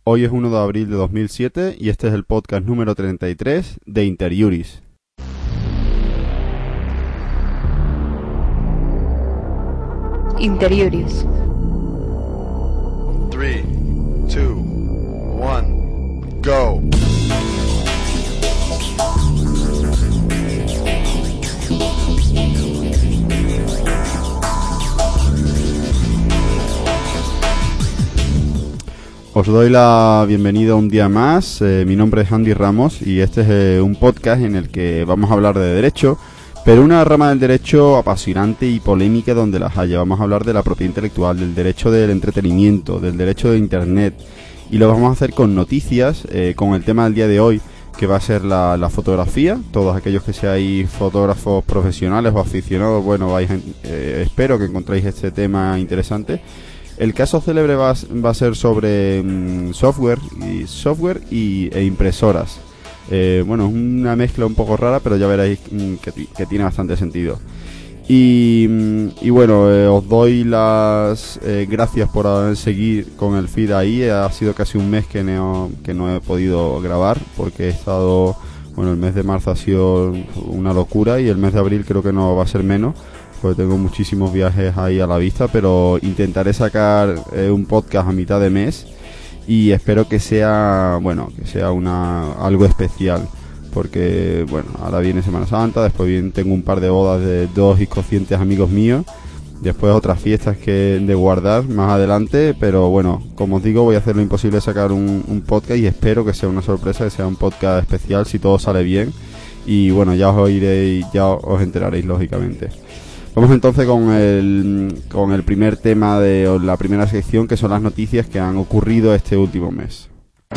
Hoy es 1 de abril de 2007 y este es el podcast número 33 de Interiuris. Interiuris. 3, 2, 1, go. Os doy la bienvenida un día más. Mi nombre es Andy Ramos y este es un podcast en el que vamos a hablar de derecho, pero una rama del derecho apasionante y polémica donde las haya. Vamos a hablar de la propiedad intelectual, del derecho del entretenimiento, del derecho de Internet, y lo vamos a hacer con noticias, con el tema del día de hoy, que va a ser la fotografía. Todos aquellos que seáis fotógrafos profesionales o aficionados, bueno, espero que encontréis este tema interesante. El caso célebre va a ser sobre software e impresoras. Bueno, es una mezcla un poco rara, pero ya veréis que tiene bastante sentido. Y bueno, os doy las gracias por seguir con el feed ahí. Ha sido casi un mes que no he podido grabar porque he estado... Bueno, el mes de marzo ha sido una locura y el mes de abril creo que no va a ser menos, porque tengo muchísimos viajes ahí a la vista, pero intentaré sacar un podcast a mitad de mes y espero que sea, bueno, algo especial, porque bueno, ahora viene Semana Santa, después tengo un par de bodas de dos inconscientes amigos míos, después otras fiestas de guardar más adelante, pero bueno, como os digo, voy a hacer lo imposible de sacar un podcast y espero que sea una sorpresa, que sea un podcast especial si todo sale bien, y bueno, ya os enteraréis lógicamente. Vamos entonces con el primer tema de la primera sección, que son las noticias que han ocurrido este último mes.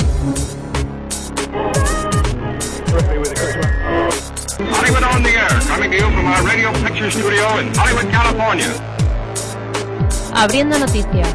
Hollywood on the air, coming to you from our radio picture studio in Hollywood, California. Abriendo noticias.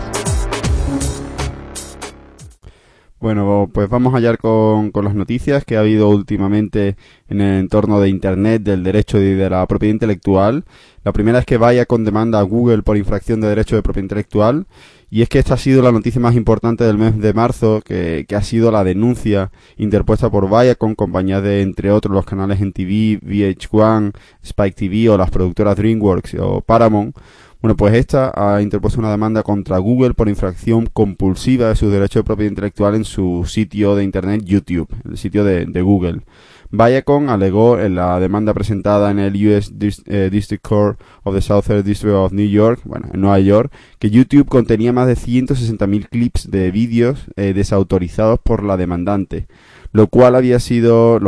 Bueno, pues vamos allá con las noticias que ha habido últimamente en el entorno de Internet, del derecho y de la propiedad intelectual. La primera es que Viacom demanda a Google por infracción de derecho de propiedad intelectual, y es que esta ha sido la noticia más importante del mes de marzo, que ha sido la denuncia interpuesta por Viacom, compañía de, entre otros, los canales NTV, VH1, Spike TV o las productoras DreamWorks o Paramount. Bueno, pues esta ha interpuesto una demanda contra Google por infracción compulsiva de sus derechos de propiedad intelectual en su sitio de Internet YouTube, el sitio de Google. Viacom alegó en la demanda presentada en el US District Court of the Southern District of New York, bueno, en Nueva York, que YouTube contenía más de 160.000 clips de vídeos desautorizados por la demandante, los cuales habían sido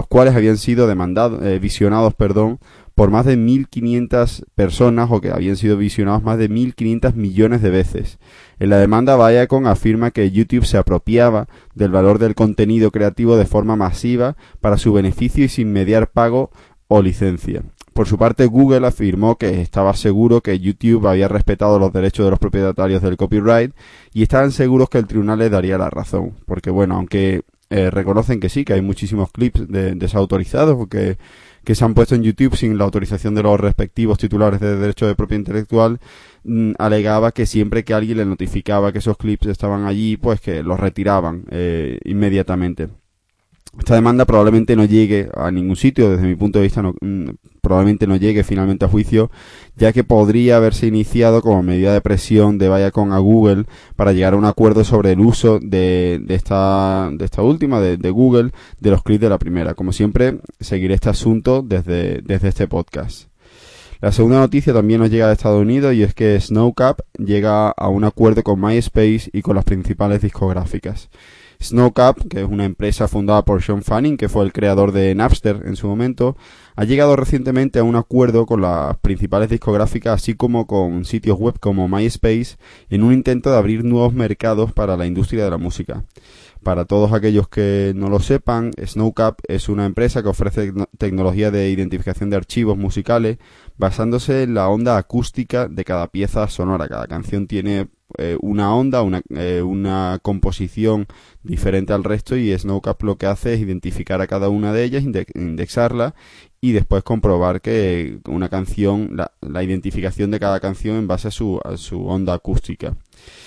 visionados por más de 1.500 personas, o que habían sido visionados más de 1.500 millones de veces. En la demanda, Viacom afirma que YouTube se apropiaba del valor del contenido creativo de forma masiva para su beneficio y sin mediar pago o licencia. Por su parte, Google afirmó que estaba seguro que YouTube había respetado los derechos de los propietarios del copyright y estaban seguros que el tribunal les daría la razón. Porque bueno, aunque reconocen que sí, que hay muchísimos clips desautorizados porque que se han puesto en YouTube sin la autorización de los respectivos titulares de derecho de propiedad intelectual, alegaba que siempre que alguien le notificaba que esos clips estaban allí, pues que los retiraban inmediatamente. Esta demanda probablemente no llegue a ningún sitio, desde mi punto de vista probablemente no llegue finalmente a juicio, ya que podría haberse iniciado como medida de presión de Viacom a Google para llegar a un acuerdo sobre el uso de esta última, de Google, de los clips de la primera. Como siempre, seguiré este asunto desde este podcast. La segunda noticia también nos llega de Estados Unidos, y es que Snowcap llega a un acuerdo con MySpace y con las principales discográficas. Snowcap, que es una empresa fundada por Sean Fanning, que fue el creador de Napster en su momento, ha llegado recientemente a un acuerdo con las principales discográficas, así como con sitios web como MySpace, en un intento de abrir nuevos mercados para la industria de la música. Para todos aquellos que no lo sepan, Snowcap es una empresa que ofrece tecnología de identificación de archivos musicales basándose en la onda acústica de cada pieza sonora. Cada canción tiene una onda, una composición diferente al resto, y Snowcap lo que hace es identificar a cada una de ellas, indexarla y después comprobar que una canción, la identificación de cada canción en base a su onda acústica.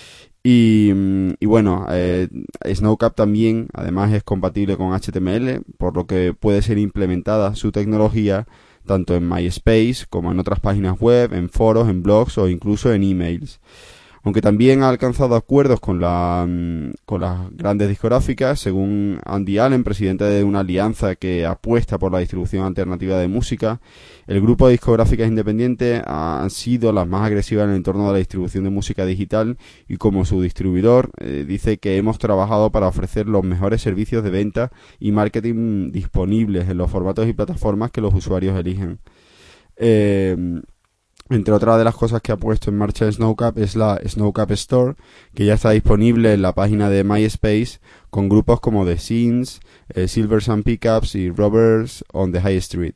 Y bueno, Snowcap también, además, es compatible con HTML, por lo que puede ser implementada su tecnología tanto en MySpace como en otras páginas web, en foros, en blogs o incluso en emails. Aunque también ha alcanzado acuerdos con las grandes discográficas, según Andy Allen, presidente de una alianza que apuesta por la distribución alternativa de música. El grupo de discográficas independientes han sido las más agresivas en el entorno de la distribución de música digital, y como su distribuidor dice que hemos trabajado para ofrecer los mejores servicios de venta y marketing disponibles en los formatos y plataformas que los usuarios eligen. Entre otras de las cosas que ha puesto en marcha Snowcap es la Snowcap Store, que ya está disponible en la página de MySpace con grupos como The Sins, Silver Sun Pickups y Robbers on the High Street.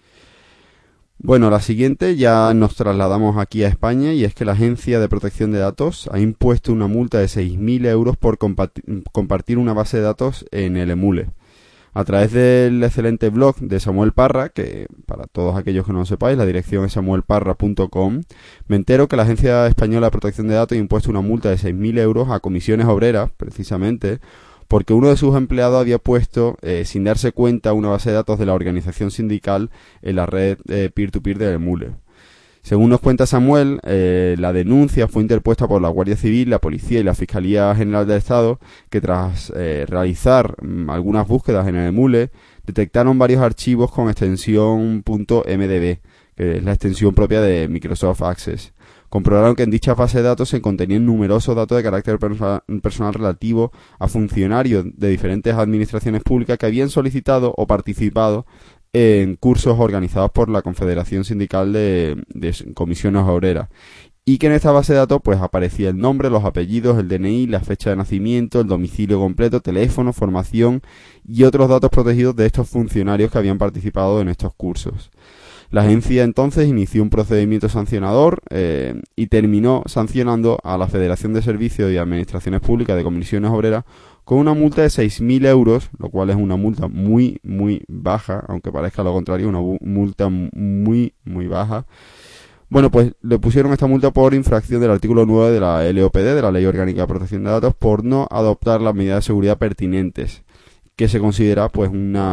Bueno, la siguiente ya nos trasladamos aquí a España, y es que la Agencia de Protección de Datos ha impuesto una multa de 6.000 euros por compartir una base de datos en el Emule. A través del excelente blog de Samuel Parra, que para todos aquellos que no lo sepáis, la dirección es samuelparra.com, me entero que la Agencia Española de Protección de Datos ha impuesto una multa de 6.000 euros a Comisiones Obreras, precisamente, porque uno de sus empleados había puesto, sin darse cuenta, una base de datos de la organización sindical en la red peer-to-peer del Emule. Según nos cuenta Samuel, la denuncia fue interpuesta por la Guardia Civil, la Policía y la Fiscalía General del Estado, que tras realizar algunas búsquedas en el Emule, detectaron varios archivos con extensión .mdb, que es la extensión propia de Microsoft Access. Comprobaron que en dicha base de datos se contenían numerosos datos de carácter personal relativo a funcionarios de diferentes administraciones públicas que habían solicitado o participado en cursos organizados por la Confederación Sindical de Comisiones Obreras, y que en esta base de datos pues aparecía el nombre, los apellidos, el DNI, la fecha de nacimiento, el domicilio completo, teléfono, formación y otros datos protegidos de estos funcionarios que habían participado en estos cursos. La agencia entonces inició un procedimiento sancionador y terminó sancionando a la Federación de Servicios y Administraciones Públicas de Comisiones Obreras con una multa de 6.000 euros, lo cual es una multa muy, muy baja, aunque parezca lo contrario, una multa muy, muy baja. Bueno, pues le pusieron esta multa por infracción del artículo 9 de la LOPD, de la Ley Orgánica de Protección de Datos, por no adoptar las medidas de seguridad pertinentes, que se considera pues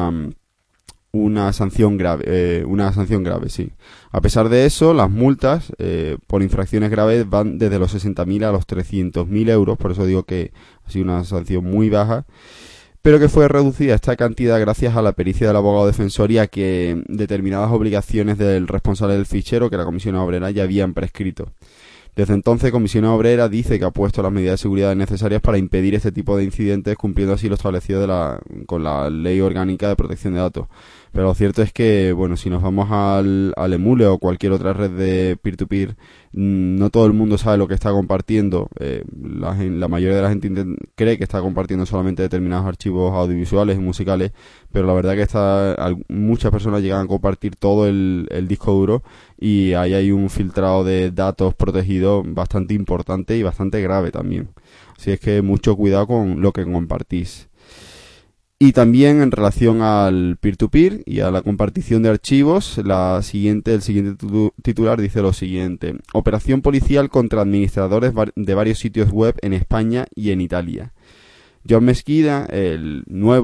una sanción grave, sí. A pesar de eso, las multas por infracciones graves van desde los 60.000 a los 300.000 euros, por eso digo que ha sido una sanción muy baja, pero que fue reducida esta cantidad gracias a la pericia del abogado defensor y a que determinadas obligaciones del responsable del fichero que la Comisión Obrera ya habían prescrito. Desde entonces, Comisión Obrera dice que ha puesto las medidas de seguridad necesarias para impedir este tipo de incidentes, cumpliendo así lo establecido con la Ley Orgánica de Protección de Datos. Pero lo cierto es que, bueno, si nos vamos al Emule o cualquier otra red de peer-to-peer, no todo el mundo sabe lo que está compartiendo. La mayoría de la gente cree que está compartiendo solamente determinados archivos audiovisuales y musicales, pero la verdad que muchas personas llegan a compartir todo el disco duro, y ahí hay un filtrado de datos protegidos bastante importante y bastante grave también. Así es que mucho cuidado con lo que compartís. Y también en relación al peer-to-peer y a la compartición de archivos, el siguiente titular dice lo siguiente: operación policial contra administradores de varios sitios web en España y en Italia. John Mesquida, el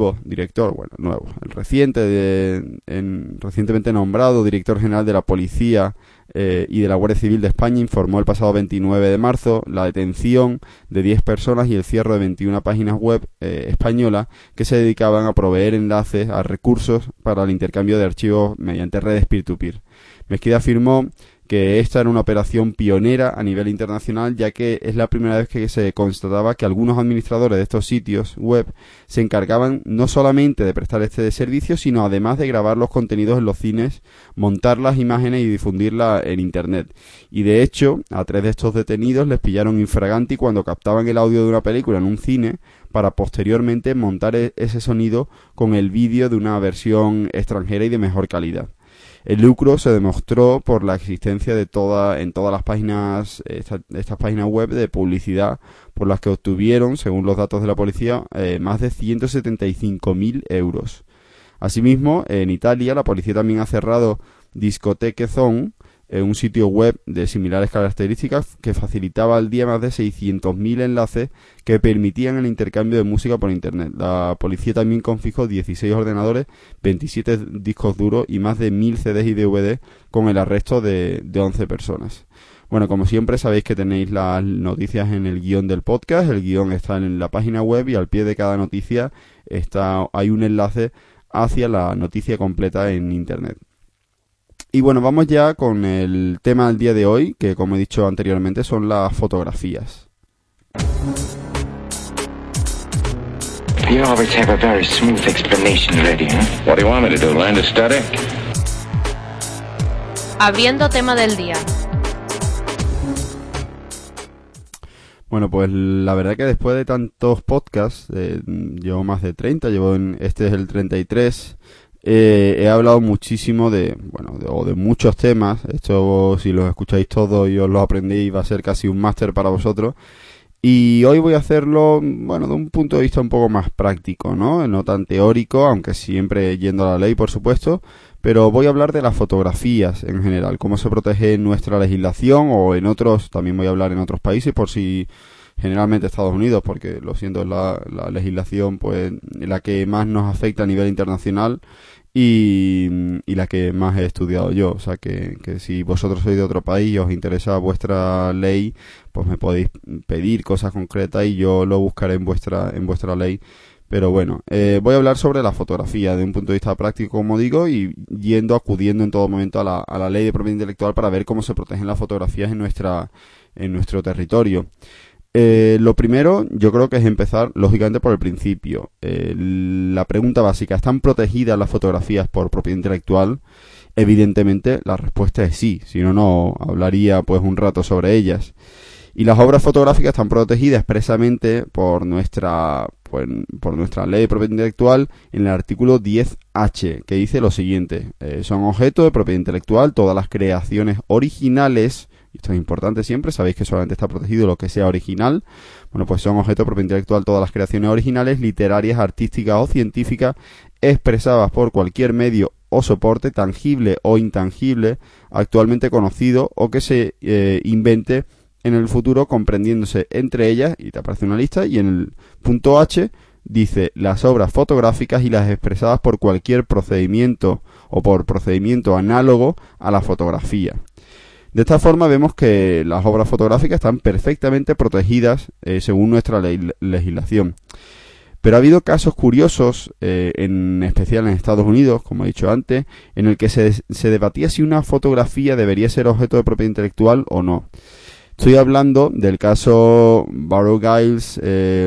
recientemente nombrado director general de la Policía y de la Guardia Civil de España, informó el pasado 29 de marzo la detención de 10 personas y el cierre de 21 páginas web españolas que se dedicaban a proveer enlaces a recursos para el intercambio de archivos mediante redes peer-to-peer. Mesquida afirmó que esta era una operación pionera a nivel internacional, ya que es la primera vez que se constataba que algunos administradores de estos sitios web se encargaban no solamente de prestar este servicio, sino además de grabar los contenidos en los cines, montar las imágenes y difundirlas en Internet. Y de hecho, a 3 de estos detenidos les pillaron infraganti cuando captaban el audio de una película en un cine para posteriormente montar ese sonido con el vídeo de una versión extranjera y de mejor calidad. El lucro se demostró por la existencia en todas las páginas, estas páginas web de publicidad, por las que obtuvieron, según los datos de la policía, más de 175.000 euros. Asimismo, en Italia, la policía también ha cerrado Discoteque Zone, un sitio web de similares características que facilitaba al día más de 600.000 enlaces que permitían el intercambio de música por internet. La policía también confiscó 16 ordenadores, 27 discos duros y más de 1.000 CDs y DVD con el arresto de 11 personas. Bueno, como siempre sabéis que tenéis las noticias en el guión del podcast. El guión está en la página web y al pie de cada noticia hay un enlace hacia la noticia completa en internet. Y bueno, vamos ya con el tema del día de hoy, que como he dicho anteriormente son las fotografías. You always have a very smooth explanation ready, huh? What do you want me to do, learn to study? Abriendo tema del día. Bueno, pues la verdad que después de tantos podcasts, llevo más de 30, este es el 33, he hablado muchísimo de muchos temas. Esto, si los escucháis todos y os lo aprendéis, va a ser casi un máster para vosotros. Y hoy voy a hacerlo, bueno, de un punto de vista un poco más práctico, ¿no? No tan teórico, aunque siempre yendo a la ley, por supuesto. Pero voy a hablar de las fotografías en general, cómo se protege en nuestra legislación o en otros, también voy a hablar en otros países, por si generalmente Estados Unidos, porque lo siento, es la legislación pues la que más nos afecta a nivel internacional y la que más he estudiado yo. O sea que si vosotros sois de otro país y os interesa vuestra ley, pues me podéis pedir cosas concretas y yo lo buscaré en vuestra ley. Pero bueno, voy a hablar sobre la fotografía de un punto de vista práctico, como digo, y acudiendo en todo momento a la ley de propiedad intelectual para ver cómo se protegen las fotografías en nuestro territorio. Lo primero, yo creo que es empezar, lógicamente, por el principio. La pregunta básica, ¿están protegidas las fotografías por propiedad intelectual? Evidentemente, la respuesta es sí, si no hablaría pues un rato sobre ellas. Y las obras fotográficas están protegidas expresamente por nuestra ley de propiedad intelectual en el artículo 10H, que dice lo siguiente: son objeto de propiedad intelectual todas las creaciones originales, y esto es importante siempre, sabéis que solamente está protegido lo que sea original. Bueno, pues son objeto de propiedad intelectual todas las creaciones originales, literarias, artísticas o científicas, expresadas por cualquier medio o soporte tangible o intangible actualmente conocido o que se invente en el futuro, comprendiéndose entre ellas, y te aparece una lista, y en el punto H dice las obras fotográficas y las expresadas por cualquier procedimiento o por procedimiento análogo a la fotografía. De esta forma vemos que las obras fotográficas están perfectamente protegidas según nuestra legislación. Pero ha habido casos curiosos, en especial en Estados Unidos, como he dicho antes, en el que se debatía si una fotografía debería ser objeto de propiedad intelectual o no. Estoy hablando del caso Barrow Giles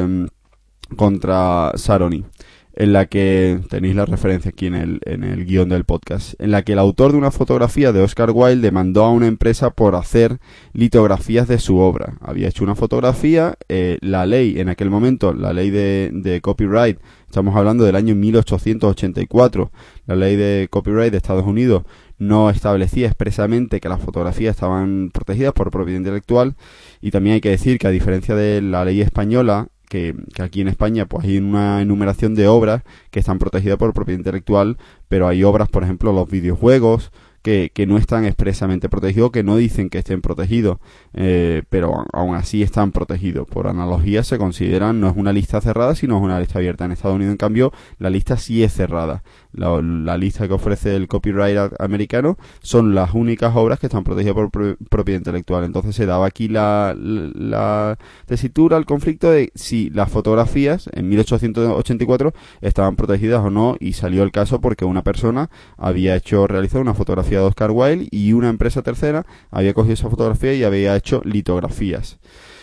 contra Sarony, en la que tenéis la referencia aquí en el guión del podcast, en la que el autor de una fotografía de Oscar Wilde demandó a una empresa por hacer litografías de su obra. Había hecho una fotografía, la ley en aquel momento, la ley de copyright, estamos hablando del año 1884, la ley de copyright de Estados Unidos no establecía expresamente que las fotografías estaban protegidas por propiedad intelectual, y también hay que decir que a diferencia de la ley española, que aquí en España pues hay una enumeración de obras que están protegidas por propiedad intelectual, pero hay obras, por ejemplo, los videojuegos, que no están expresamente protegidos, que no dicen que estén protegidos, pero aún así están protegidos. Por analogía se consideran, no es una lista cerrada, sino es una lista abierta. En Estados Unidos, en cambio, la lista sí es cerrada. La lista que ofrece el copyright americano son las únicas obras que están protegidas por propiedad intelectual. Entonces se daba aquí la tesitura, el conflicto de si las fotografías en 1884 estaban protegidas o no, y salió el caso porque una persona había realizado una fotografía de Oscar Wilde y una empresa tercera había cogido esa fotografía y había hecho litografías.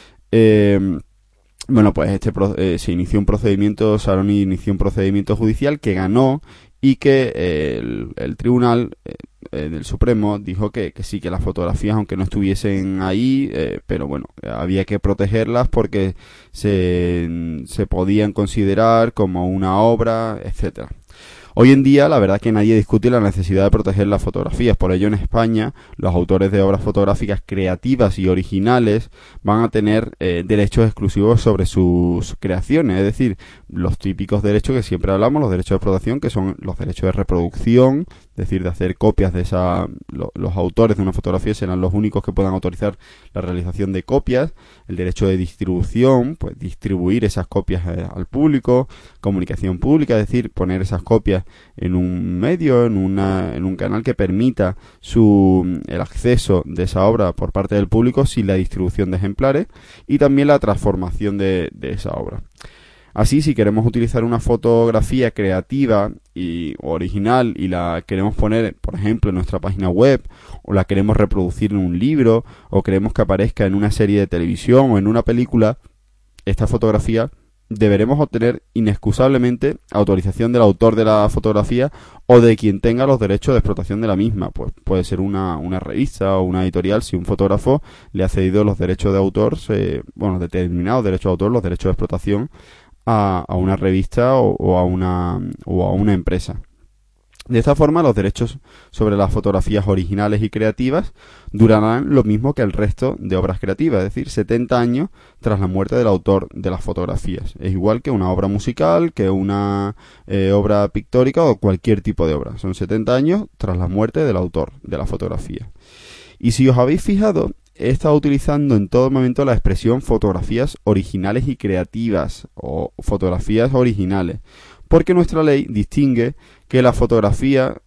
Bueno, pues se inició un procedimiento, Sarony inició un procedimiento judicial que ganó, y que el tribunal del Supremo dijo que sí, que las fotografías, aunque no estuviesen ahí, pero bueno, había que protegerlas porque se podían considerar como una obra, etcétera. Hoy en día, la verdad que nadie discute la necesidad de proteger las fotografías. Por ello, en España, los autores de obras fotográficas creativas y originales van a tener derechos exclusivos sobre sus creaciones. Es decir, los típicos derechos que siempre hablamos, los derechos de explotación, que son los derechos de reproducción, es decir, de hacer copias de los autores de una fotografía serán los únicos que puedan autorizar la realización de copias, el derecho de distribución, pues distribuir esas copias al público, comunicación pública, es decir, poner esas copias en un medio, en un canal que permita el acceso de esa obra por parte del público sin la distribución de ejemplares, y también la transformación de esa obra. Así, si queremos utilizar una fotografía creativa y original y la queremos poner, por ejemplo, en nuestra página web, o la queremos reproducir en un libro, o queremos que aparezca en una serie de televisión o en una película, esta fotografía deberemos obtener inexcusablemente autorización del autor de la fotografía o de quien tenga los derechos de explotación de la misma. Pues puede ser una revista o una editorial si un fotógrafo le ha cedido los derechos de autor, determinados derechos de autor, los derechos de explotación a una revista o a una empresa. De esta forma, los derechos sobre las fotografías originales y creativas durarán lo mismo que el resto de obras creativas, es decir, 70 años tras la muerte del autor de las fotografías. Es igual que una obra musical, que una obra pictórica o cualquier tipo de obra. Son 70 años tras la muerte del autor de la fotografía. Y si os habéis fijado, he estado utilizando en todo momento la expresión fotografías originales y creativas o fotografías originales, porque nuestra ley distingue que la fotografía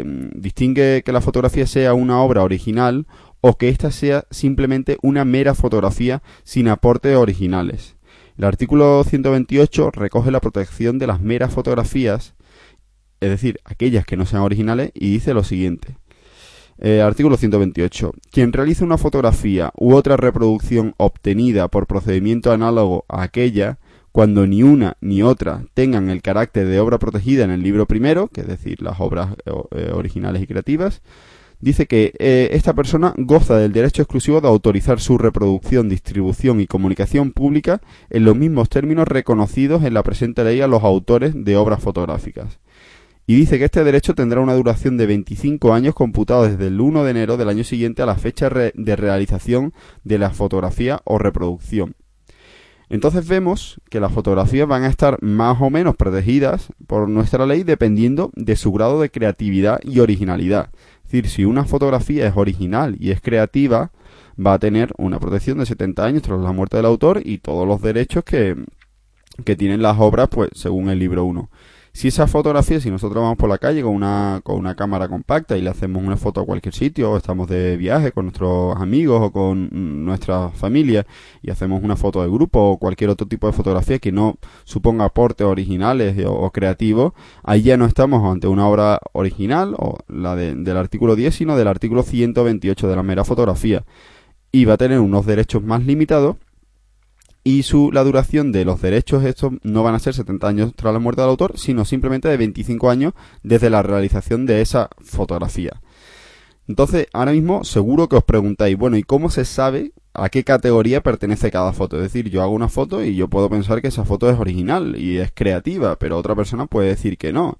sea una obra original o que ésta sea simplemente una mera fotografía sin aportes originales. El artículo 128 recoge la protección de las meras fotografías, es decir, aquellas que no sean originales, y dice lo siguiente. Artículo 128. Quien realice una fotografía u otra reproducción obtenida por procedimiento análogo a aquella, cuando ni una ni otra tengan el carácter de obra protegida en el libro primero, que es decir, las obras originales y creativas, dice que esta persona goza del derecho exclusivo de autorizar su reproducción, distribución y comunicación pública en los mismos términos reconocidos en la presente ley a los autores de obras fotográficas. Y dice que este derecho tendrá una duración de 25 años computado desde el 1 de enero del año siguiente a la fecha de realización de la fotografía o reproducción. Entonces vemos que las fotografías van a estar más o menos protegidas por nuestra ley dependiendo de su grado de creatividad y originalidad. Es decir, si una fotografía es original y es creativa, va a tener una protección de 70 años tras la muerte del autor y todos los derechos que tienen las obras, pues según el libro 1. Si esa fotografía, si nosotros vamos por la calle con una cámara compacta y le hacemos una foto a cualquier sitio, o estamos de viaje con nuestros amigos o con nuestra familia y hacemos una foto de grupo o cualquier otro tipo de fotografía que no suponga aportes originales o creativos, ahí ya no estamos ante una obra original o la del artículo 10, sino del artículo 128 de la mera fotografía. Y va a tener unos derechos más limitados. Y la duración de los derechos estos no van a ser 70 años tras la muerte del autor, sino simplemente de 25 años desde la realización de esa fotografía. Entonces, ahora mismo seguro que os preguntáis, bueno, ¿y cómo se sabe a qué categoría pertenece cada foto? Es decir, yo hago una foto y yo puedo pensar que esa foto es original y es creativa, pero otra persona puede decir que no.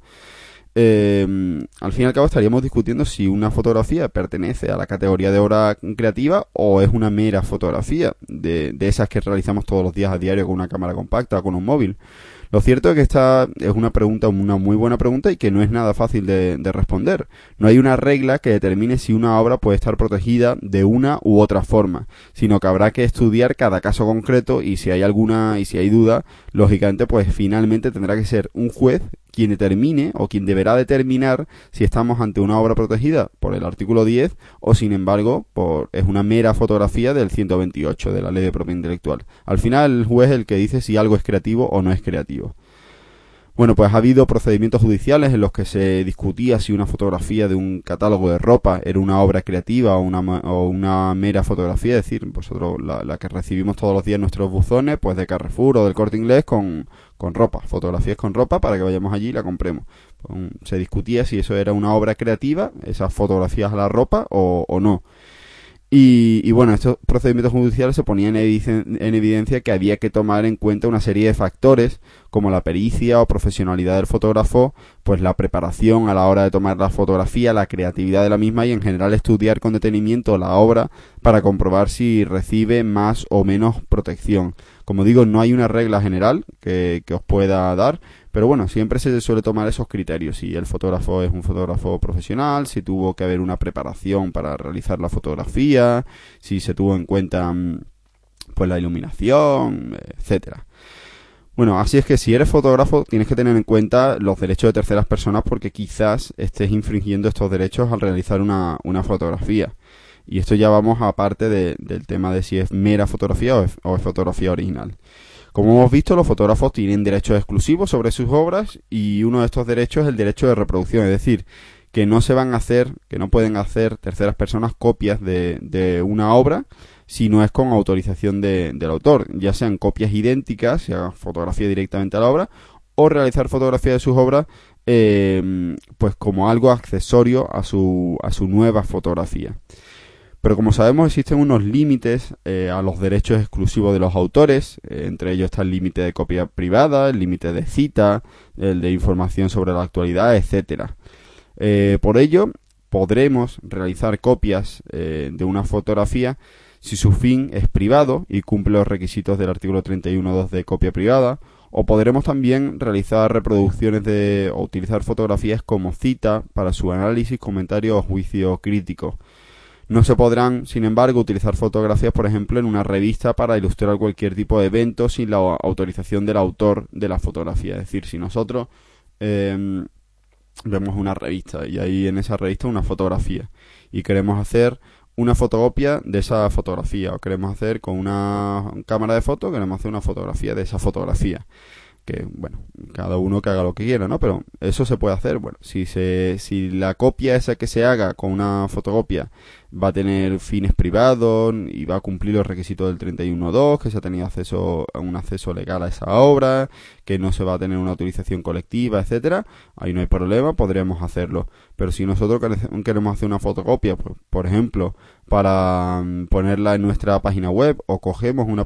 Al fin y al cabo estaríamos discutiendo si una fotografía pertenece a la categoría de obra creativa o es una mera fotografía de esas que realizamos todos los días a diario con una cámara compacta o con un móvil. Lo cierto es que esta es una muy buena pregunta y que no es nada fácil de responder. No hay una regla que determine si una obra puede estar protegida de una u otra forma, sino que habrá que estudiar cada caso concreto y si hay duda, lógicamente pues finalmente tendrá que ser un juez quien determine o quien deberá determinar si estamos ante una obra protegida por el artículo 10 o sin embargo es una mera fotografía del 128 de la Ley de Propiedad Intelectual. Al final el juez es el que dice si algo es creativo o no es creativo. Bueno, pues ha habido procedimientos judiciales en los que se discutía si una fotografía de un catálogo de ropa era una obra creativa o una mera fotografía, es decir, vosotros la que recibimos todos los días en nuestros buzones, pues de Carrefour o del Corte Inglés con ropa, fotografías con ropa para que vayamos allí y la compremos. Se discutía si eso era una obra creativa, esas fotografías a la ropa o no. Y bueno, estos procedimientos judiciales se ponían en evidencia que había que tomar en cuenta una serie de factores como la pericia o profesionalidad del fotógrafo, pues la preparación a la hora de tomar la fotografía, la creatividad de la misma y en general estudiar con detenimiento la obra para comprobar si recibe más o menos protección. Como digo, no hay una regla general que os pueda dar, Pero bueno, siempre se suele tomar esos criterios. Si el fotógrafo es un fotógrafo profesional, si tuvo que haber una preparación para realizar la fotografía, si se tuvo en cuenta pues la iluminación, etcétera. Bueno, así es que si eres fotógrafo tienes que tener en cuenta los derechos de terceras personas, porque quizás estés infringiendo estos derechos al realizar una fotografía. Y esto ya vamos aparte del tema de si es mera fotografía o es fotografía original. Como hemos visto, los fotógrafos tienen derechos exclusivos sobre sus obras, y uno de estos derechos es el derecho de reproducción, es decir, que no pueden hacer terceras personas copias de una obra si no es con autorización del autor, ya sean copias idénticas, sea fotografía directamente a la obra, o realizar fotografía de sus obras pues como algo accesorio a su nueva fotografía. Pero como sabemos, existen unos límites a los derechos exclusivos de los autores. Entre ellos está el límite de copia privada, el límite de cita, el de información sobre la actualidad, etcétera. Por ello, podremos realizar copias de una fotografía si su fin es privado y cumple los requisitos del artículo 31.2 de copia privada, o podremos también realizar reproducciones o utilizar fotografías como cita para su análisis, comentario o juicio crítico. No se podrán, sin embargo, utilizar fotografías, por ejemplo, en una revista para ilustrar cualquier tipo de evento sin la autorización del autor de la fotografía. Es decir, si nosotros vemos una revista y hay en esa revista una fotografía y queremos hacer una fotocopia de esa fotografía, o queremos hacer con una cámara de foto, queremos hacer una fotografía de esa fotografía, que bueno, cada uno que haga lo que quiera, ¿no? Pero eso se puede hacer. Bueno, si la copia esa que se haga con una fotocopia va a tener fines privados y va a cumplir los requisitos del 31.2, que se ha tenido un acceso legal a esa obra, que no se va a tener una utilización colectiva, etcétera, ahí no hay problema, podremos hacerlo. Pero si nosotros queremos hacer una fotocopia, pues, por ejemplo, para ponerla en nuestra página web, o cogemos una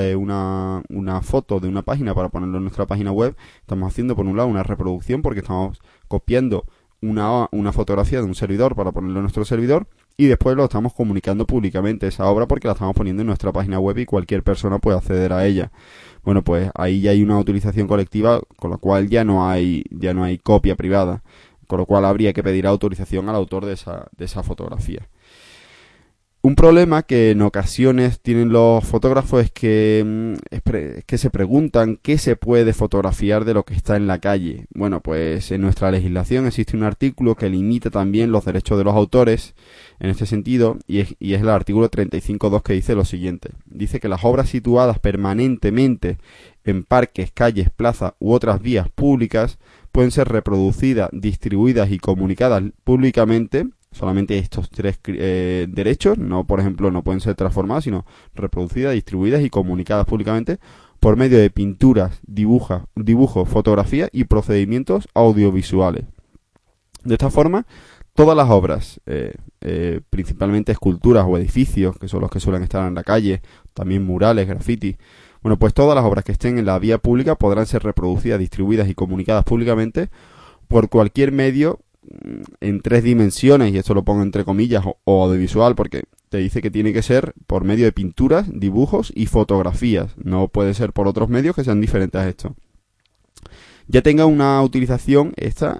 foto de una página para ponerlo en nuestra página web, estamos haciendo por un lado una reproducción, porque estamos copiando una fotografía de un servidor para ponerlo en nuestro servidor, y después lo estamos comunicando públicamente esa obra, porque la estamos poniendo en nuestra página web y cualquier persona puede acceder a ella. Bueno, pues ahí ya hay una utilización colectiva, con lo cual ya no hay copia privada, con lo cual habría que pedir autorización al autor de esa fotografía. Un problema que en ocasiones tienen los fotógrafos es que se preguntan qué se puede fotografiar de lo que está en la calle. Bueno, pues en nuestra legislación existe un artículo que limita también los derechos de los autores en este sentido, y es el artículo 35.2, que dice lo siguiente. Dice que las obras situadas permanentemente en parques, calles, plazas u otras vías públicas pueden ser reproducidas, distribuidas y comunicadas públicamente. Solamente estos tres derechos, no, por ejemplo, no pueden ser transformadas, sino reproducidas, distribuidas y comunicadas públicamente por medio de pinturas, dibujos, fotografías y procedimientos audiovisuales. De esta forma, todas las obras, principalmente esculturas o edificios, que son los que suelen estar en la calle, también murales, grafitis, bueno, pues todas las obras que estén en la vía pública podrán ser reproducidas, distribuidas y comunicadas públicamente por cualquier medio en 3 dimensiones, y esto lo pongo entre comillas, o audiovisual, porque te dice que tiene que ser por medio de pinturas, dibujos y fotografías. No puede ser por otros medios que sean diferentes a esto. Ya tenga una utilización esta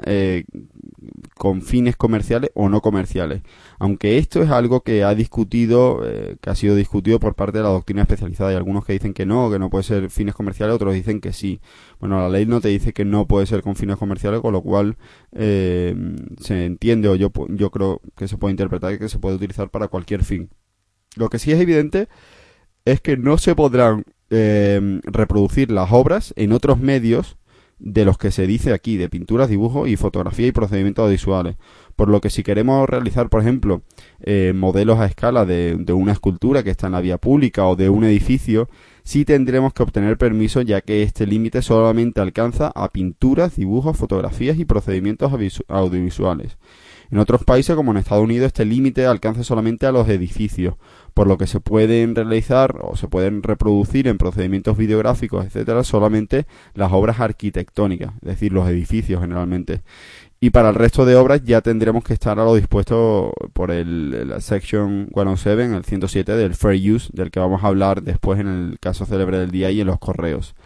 con fines comerciales o no comerciales. Aunque esto es algo que ha sido discutido por parte de la doctrina especializada. Hay algunos que dicen que no puede ser fines comerciales, otros dicen que sí. Bueno, la ley no te dice que no puede ser con fines comerciales, con lo cual se entiende, o yo creo que se puede interpretar que se puede utilizar para cualquier fin. Lo que sí es evidente es que no se podrán reproducir las obras en otros medios de los que se dice aquí, de pinturas, dibujos y fotografía y procedimientos audiovisuales. Por lo que si queremos realizar, por ejemplo, modelos a escala de una escultura que está en la vía pública o de un edificio, sí tendremos que obtener permiso, ya que este límite solamente alcanza a pinturas, dibujos, fotografías y procedimientos audiovisuales. En otros países, como en Estados Unidos, este límite alcanza solamente a los edificios, por lo que se pueden realizar o se pueden reproducir en procedimientos videográficos, etcétera, solamente las obras arquitectónicas, es decir, los edificios generalmente. Y para el resto de obras ya tendremos que estar a lo dispuesto por la Section 107, el 107 del Fair Use, del que vamos a hablar después en el caso célebre del día y en los correos.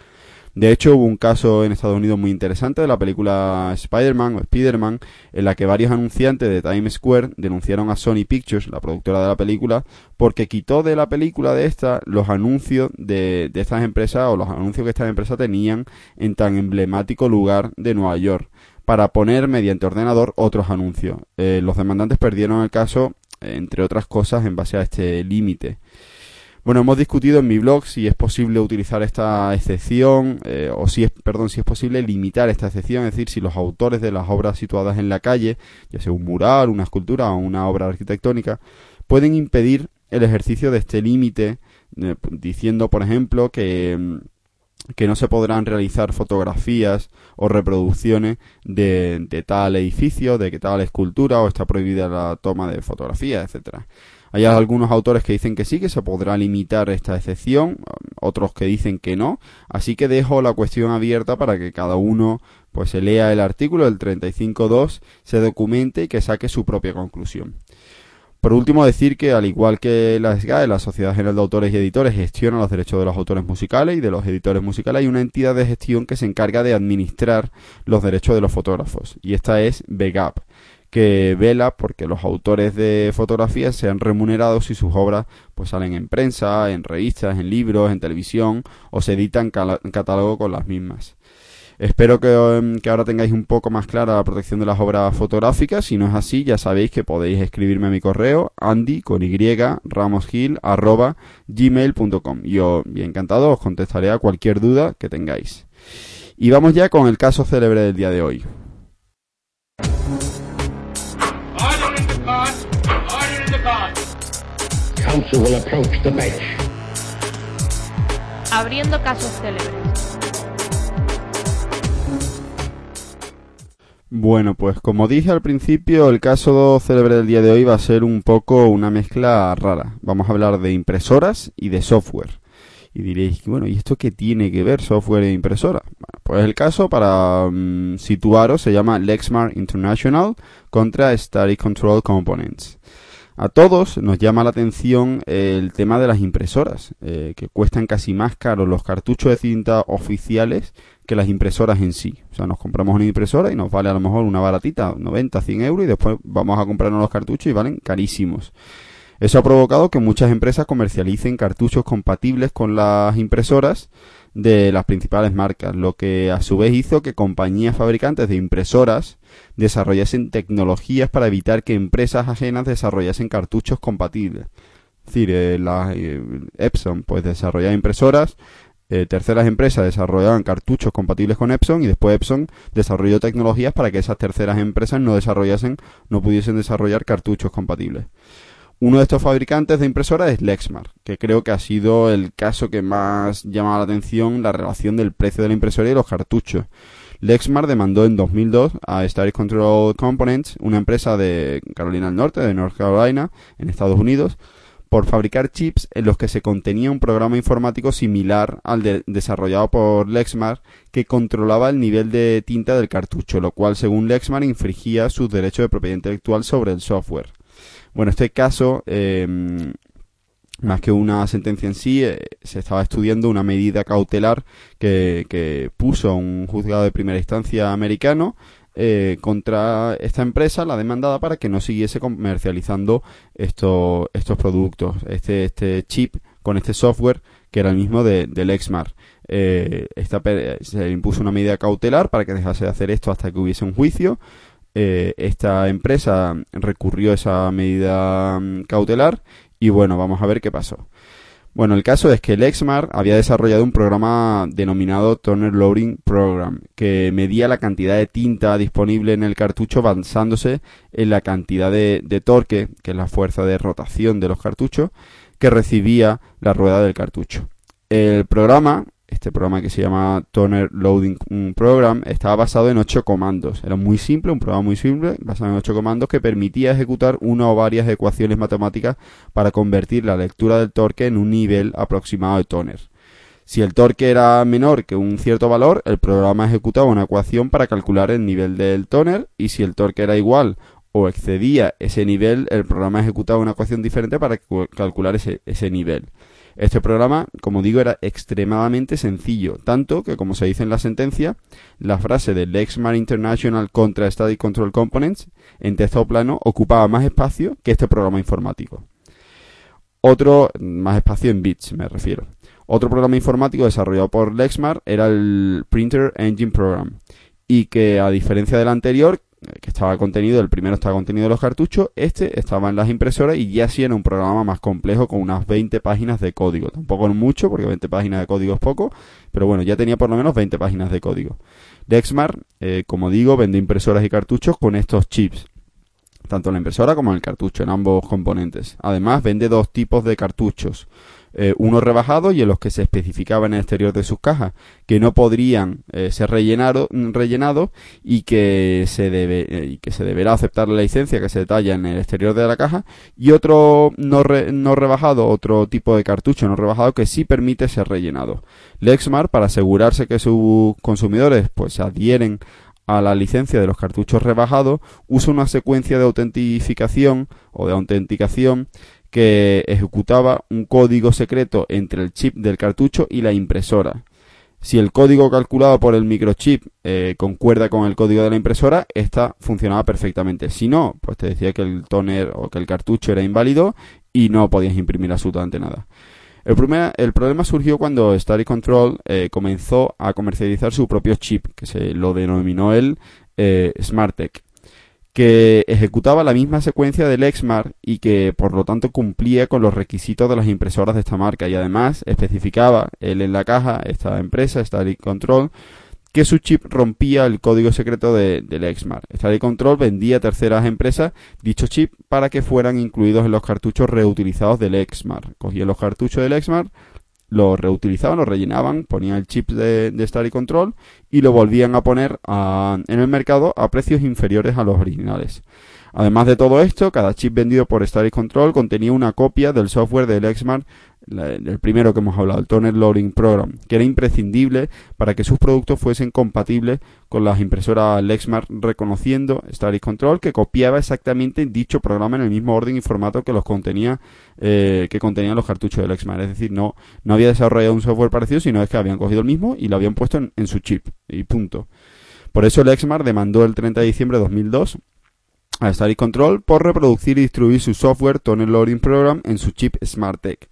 De hecho, hubo un caso en Estados Unidos muy interesante de la película Spider-Man, en la que varios anunciantes de Times Square denunciaron a Sony Pictures, la productora de la película, porque quitó de la película los anuncios de estas empresas, o los anuncios que estas empresas tenían en tan emblemático lugar de Nueva York, para poner mediante ordenador otros anuncios. Los demandantes perdieron el caso, entre otras cosas, en base a este límite. Bueno, hemos discutido en mi blog si es posible utilizar esta excepción, si es posible limitar esta excepción, es decir, si los autores de las obras situadas en la calle, ya sea un mural, una escultura o una obra arquitectónica, pueden impedir el ejercicio de este límite, diciendo, por ejemplo, que no se podrán realizar fotografías o reproducciones de tal edificio, de que tal escultura, o está prohibida la toma de fotografías, etcétera. Hay algunos autores que dicen que sí, que se podrá limitar esta excepción, otros que dicen que no, así que dejo la cuestión abierta para que cada uno pues se lea el artículo del 35.2, se documente y que saque su propia conclusión. Por último, decir que al igual que la SGAE, la Sociedad General de Autores y Editores, gestiona los derechos de los autores musicales y de los editores musicales, hay una entidad de gestión que se encarga de administrar los derechos de los fotógrafos, y esta es VGAP, que vela porque los autores de fotografías sean remunerados si sus obras pues salen en prensa, en revistas, en libros, en televisión o se editan en catálogo con las mismas. Espero que ahora tengáis un poco más clara la protección de las obras fotográficas. Si no es así, ya sabéis que podéis escribirme a mi correo andy@gmail.com. Yo, bien encantado, os contestaré a cualquier duda que tengáis. Y vamos ya con el caso célebre del día de hoy. Counsel will approach the bench. Abriendo casos célebres. Bueno, pues como dije al principio, el caso célebre del día de hoy va a ser un poco una mezcla rara. Vamos a hablar de impresoras y de software. Y diréis, bueno, ¿y esto qué tiene que ver software e impresora? Bueno, pues el caso, para situaros, se llama Lexmark International contra Static Control Components. A todos nos llama la atención el tema de las impresoras, que cuestan casi más caros los cartuchos de cinta oficiales que las impresoras en sí. O sea, nos compramos una impresora y nos vale a lo mejor una baratita, 90, 100 euros, y después vamos a comprarnos los cartuchos y valen carísimos. Eso ha provocado que muchas empresas comercialicen cartuchos compatibles con las impresoras de las principales marcas, lo que a su vez hizo que compañías fabricantes de impresoras desarrollasen tecnologías para evitar que empresas ajenas desarrollasen cartuchos compatibles. Es decir, Epson pues desarrollaba impresoras, terceras empresas desarrollaban cartuchos compatibles con Epson, y después Epson desarrolló tecnologías para que esas terceras empresas no pudiesen desarrollar cartuchos compatibles. Uno de estos fabricantes de impresoras es Lexmark, que creo que ha sido el caso que más llama la atención la relación del precio de la impresora y los cartuchos. Lexmark demandó en 2002 a Static Control Components, una empresa de Carolina del Norte, de North Carolina, en Estados Unidos, por fabricar chips en los que se contenía un programa informático similar al desarrollado por Lexmark, que controlaba el nivel de tinta del cartucho, lo cual, según Lexmark, infringía sus derechos de propiedad intelectual sobre el software. Bueno, este caso, más que una sentencia en sí, se estaba estudiando una medida cautelar que puso un juzgado de primera instancia americano contra esta empresa, la demandada, para que no siguiese comercializando estos productos, este chip con este software que era el mismo de Lexmark. Se impuso una medida cautelar para que dejase de hacer esto hasta que hubiese un juicio. Esta empresa recurrió a esa medida cautelar y bueno, vamos a ver qué pasó. Bueno, el caso es que Lexmark había desarrollado un programa denominado Toner Loading Program, que medía la cantidad de tinta disponible en el cartucho basándose en la cantidad de torque, que es la fuerza de rotación de los cartuchos, que recibía la rueda del cartucho. El programa, este programa que se llama Toner Loading Program, estaba basado en 8 comandos. Era muy simple, un programa muy simple, basado en 8 comandos, que permitía ejecutar una o varias ecuaciones matemáticas para convertir la lectura del torque en un nivel aproximado de toner. Si el torque era menor que un cierto valor, el programa ejecutaba una ecuación para calcular el nivel del toner, y si el torque era igual o excedía ese nivel, el programa ejecutaba una ecuación diferente para calcular ese nivel. Este programa, como digo, era extremadamente sencillo, tanto que, como se dice en la sentencia, la frase de Lexmark International contra Static Control Components en texto plano ocupaba más espacio que este programa informático. Más espacio en bits me refiero. Otro programa informático desarrollado por Lexmark era el Printer Engine Program, y que, a diferencia del anterior, que el primero estaba contenido en los cartuchos, este estaba en las impresoras y ya sí era un programa más complejo con unas 20 páginas de código. Tampoco es mucho, porque 20 páginas de código es poco, pero bueno, ya tenía por lo menos 20 páginas de código. Lexmark, como digo, vende impresoras y cartuchos con estos chips, tanto en la impresora como en el cartucho, en ambos componentes. Además, vende dos tipos de cartuchos. Uno rebajado y en los que se especificaba en el exterior de sus cajas que no podrían ser rellenados y que se deberá aceptar la licencia que se detalla en el exterior de la caja, y otro no rebajado, otro tipo de cartucho no rebajado que sí permite ser rellenado. Lexmark, para asegurarse que sus consumidores pues se adhieren a la licencia de los cartuchos rebajados, usa una secuencia de autentificación o de autenticación que ejecutaba un código secreto entre el chip del cartucho y la impresora. Si el código calculado por el microchip concuerda con el código de la impresora, esta funcionaba perfectamente. Si no, pues te decía que el tóner o que el cartucho era inválido y no podías imprimir absolutamente nada. El problema surgió cuando Static Control comenzó a comercializar su propio chip, que se lo denominó él SmartTech, que ejecutaba la misma secuencia del Lexmark y que por lo tanto cumplía con los requisitos de las impresoras de esta marca, y además especificaba él en la caja, esta empresa, Static Control, que su chip rompía el código secreto de Lexmark. Static Control vendía a terceras empresas dicho chip para que fueran incluidos en los cartuchos reutilizados de Lexmark. Cogían los cartuchos de Lexmark, lo reutilizaban, lo rellenaban, ponían el chip de Static Control y lo volvían a poner en el mercado a precios inferiores a los originales. Además de todo esto, cada chip vendido por Static Control contenía una copia del software de Lexmark, el primero que hemos hablado, el Toner Loading Program, que era imprescindible para que sus productos fuesen compatibles con las impresoras Lexmark, reconociendo Static Control que copiaba exactamente dicho programa en el mismo orden y formato que contenían los cartuchos de Lexmark. Es decir, no había desarrollado un software parecido, sino es que habían cogido el mismo y lo habían puesto en su chip, y punto. Por eso Lexmark demandó el 30 de diciembre de 2002 a Static Control por reproducir y distribuir su software Toner Loading Program en su chip SmartTech.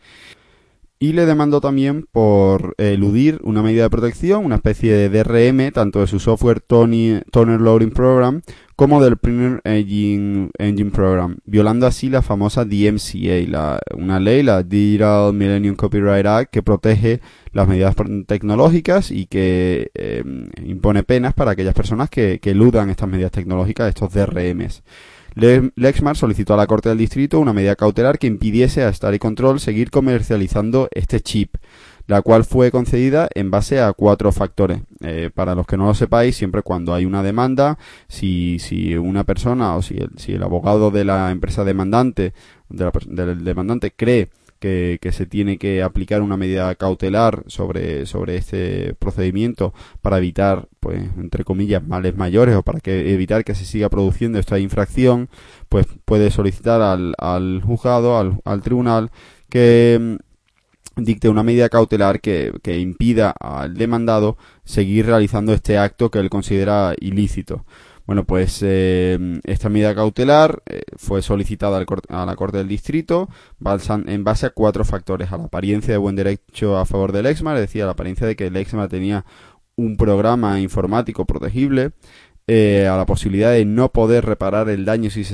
Y le demandó también por eludir una medida de protección, una especie de DRM, tanto de su software Toner Loading Program como del Printer Engine Program, violando así la famosa DMCA, una ley, la Digital Millennium Copyright Act, que protege las medidas tecnológicas y que impone penas para aquellas personas que eludan estas medidas tecnológicas, estos DRMs. Lexmark solicitó a la Corte del Distrito una medida cautelar que impidiese a Static Control seguir comercializando este chip, la cual fue concedida en base a 4 factores. Para los que no lo sepáis, siempre cuando hay una demanda, si una persona o si el abogado de la empresa demandante, del demandante, cree que se tiene que aplicar una medida cautelar sobre este procedimiento para evitar, pues, entre comillas, males mayores, o para evitar que se siga produciendo esta infracción, pues puede solicitar al juzgado, al tribunal, que dicte una medida cautelar que impida al demandado seguir realizando este acto que él considera ilícito. Bueno, pues esta medida cautelar fue solicitada a la Corte del Distrito en base a 4 factores: a la apariencia de buen derecho a favor del Lexmark, es decir, a la apariencia de que el Lexmark tenía un programa informático protegible, a la posibilidad de no poder reparar el daño si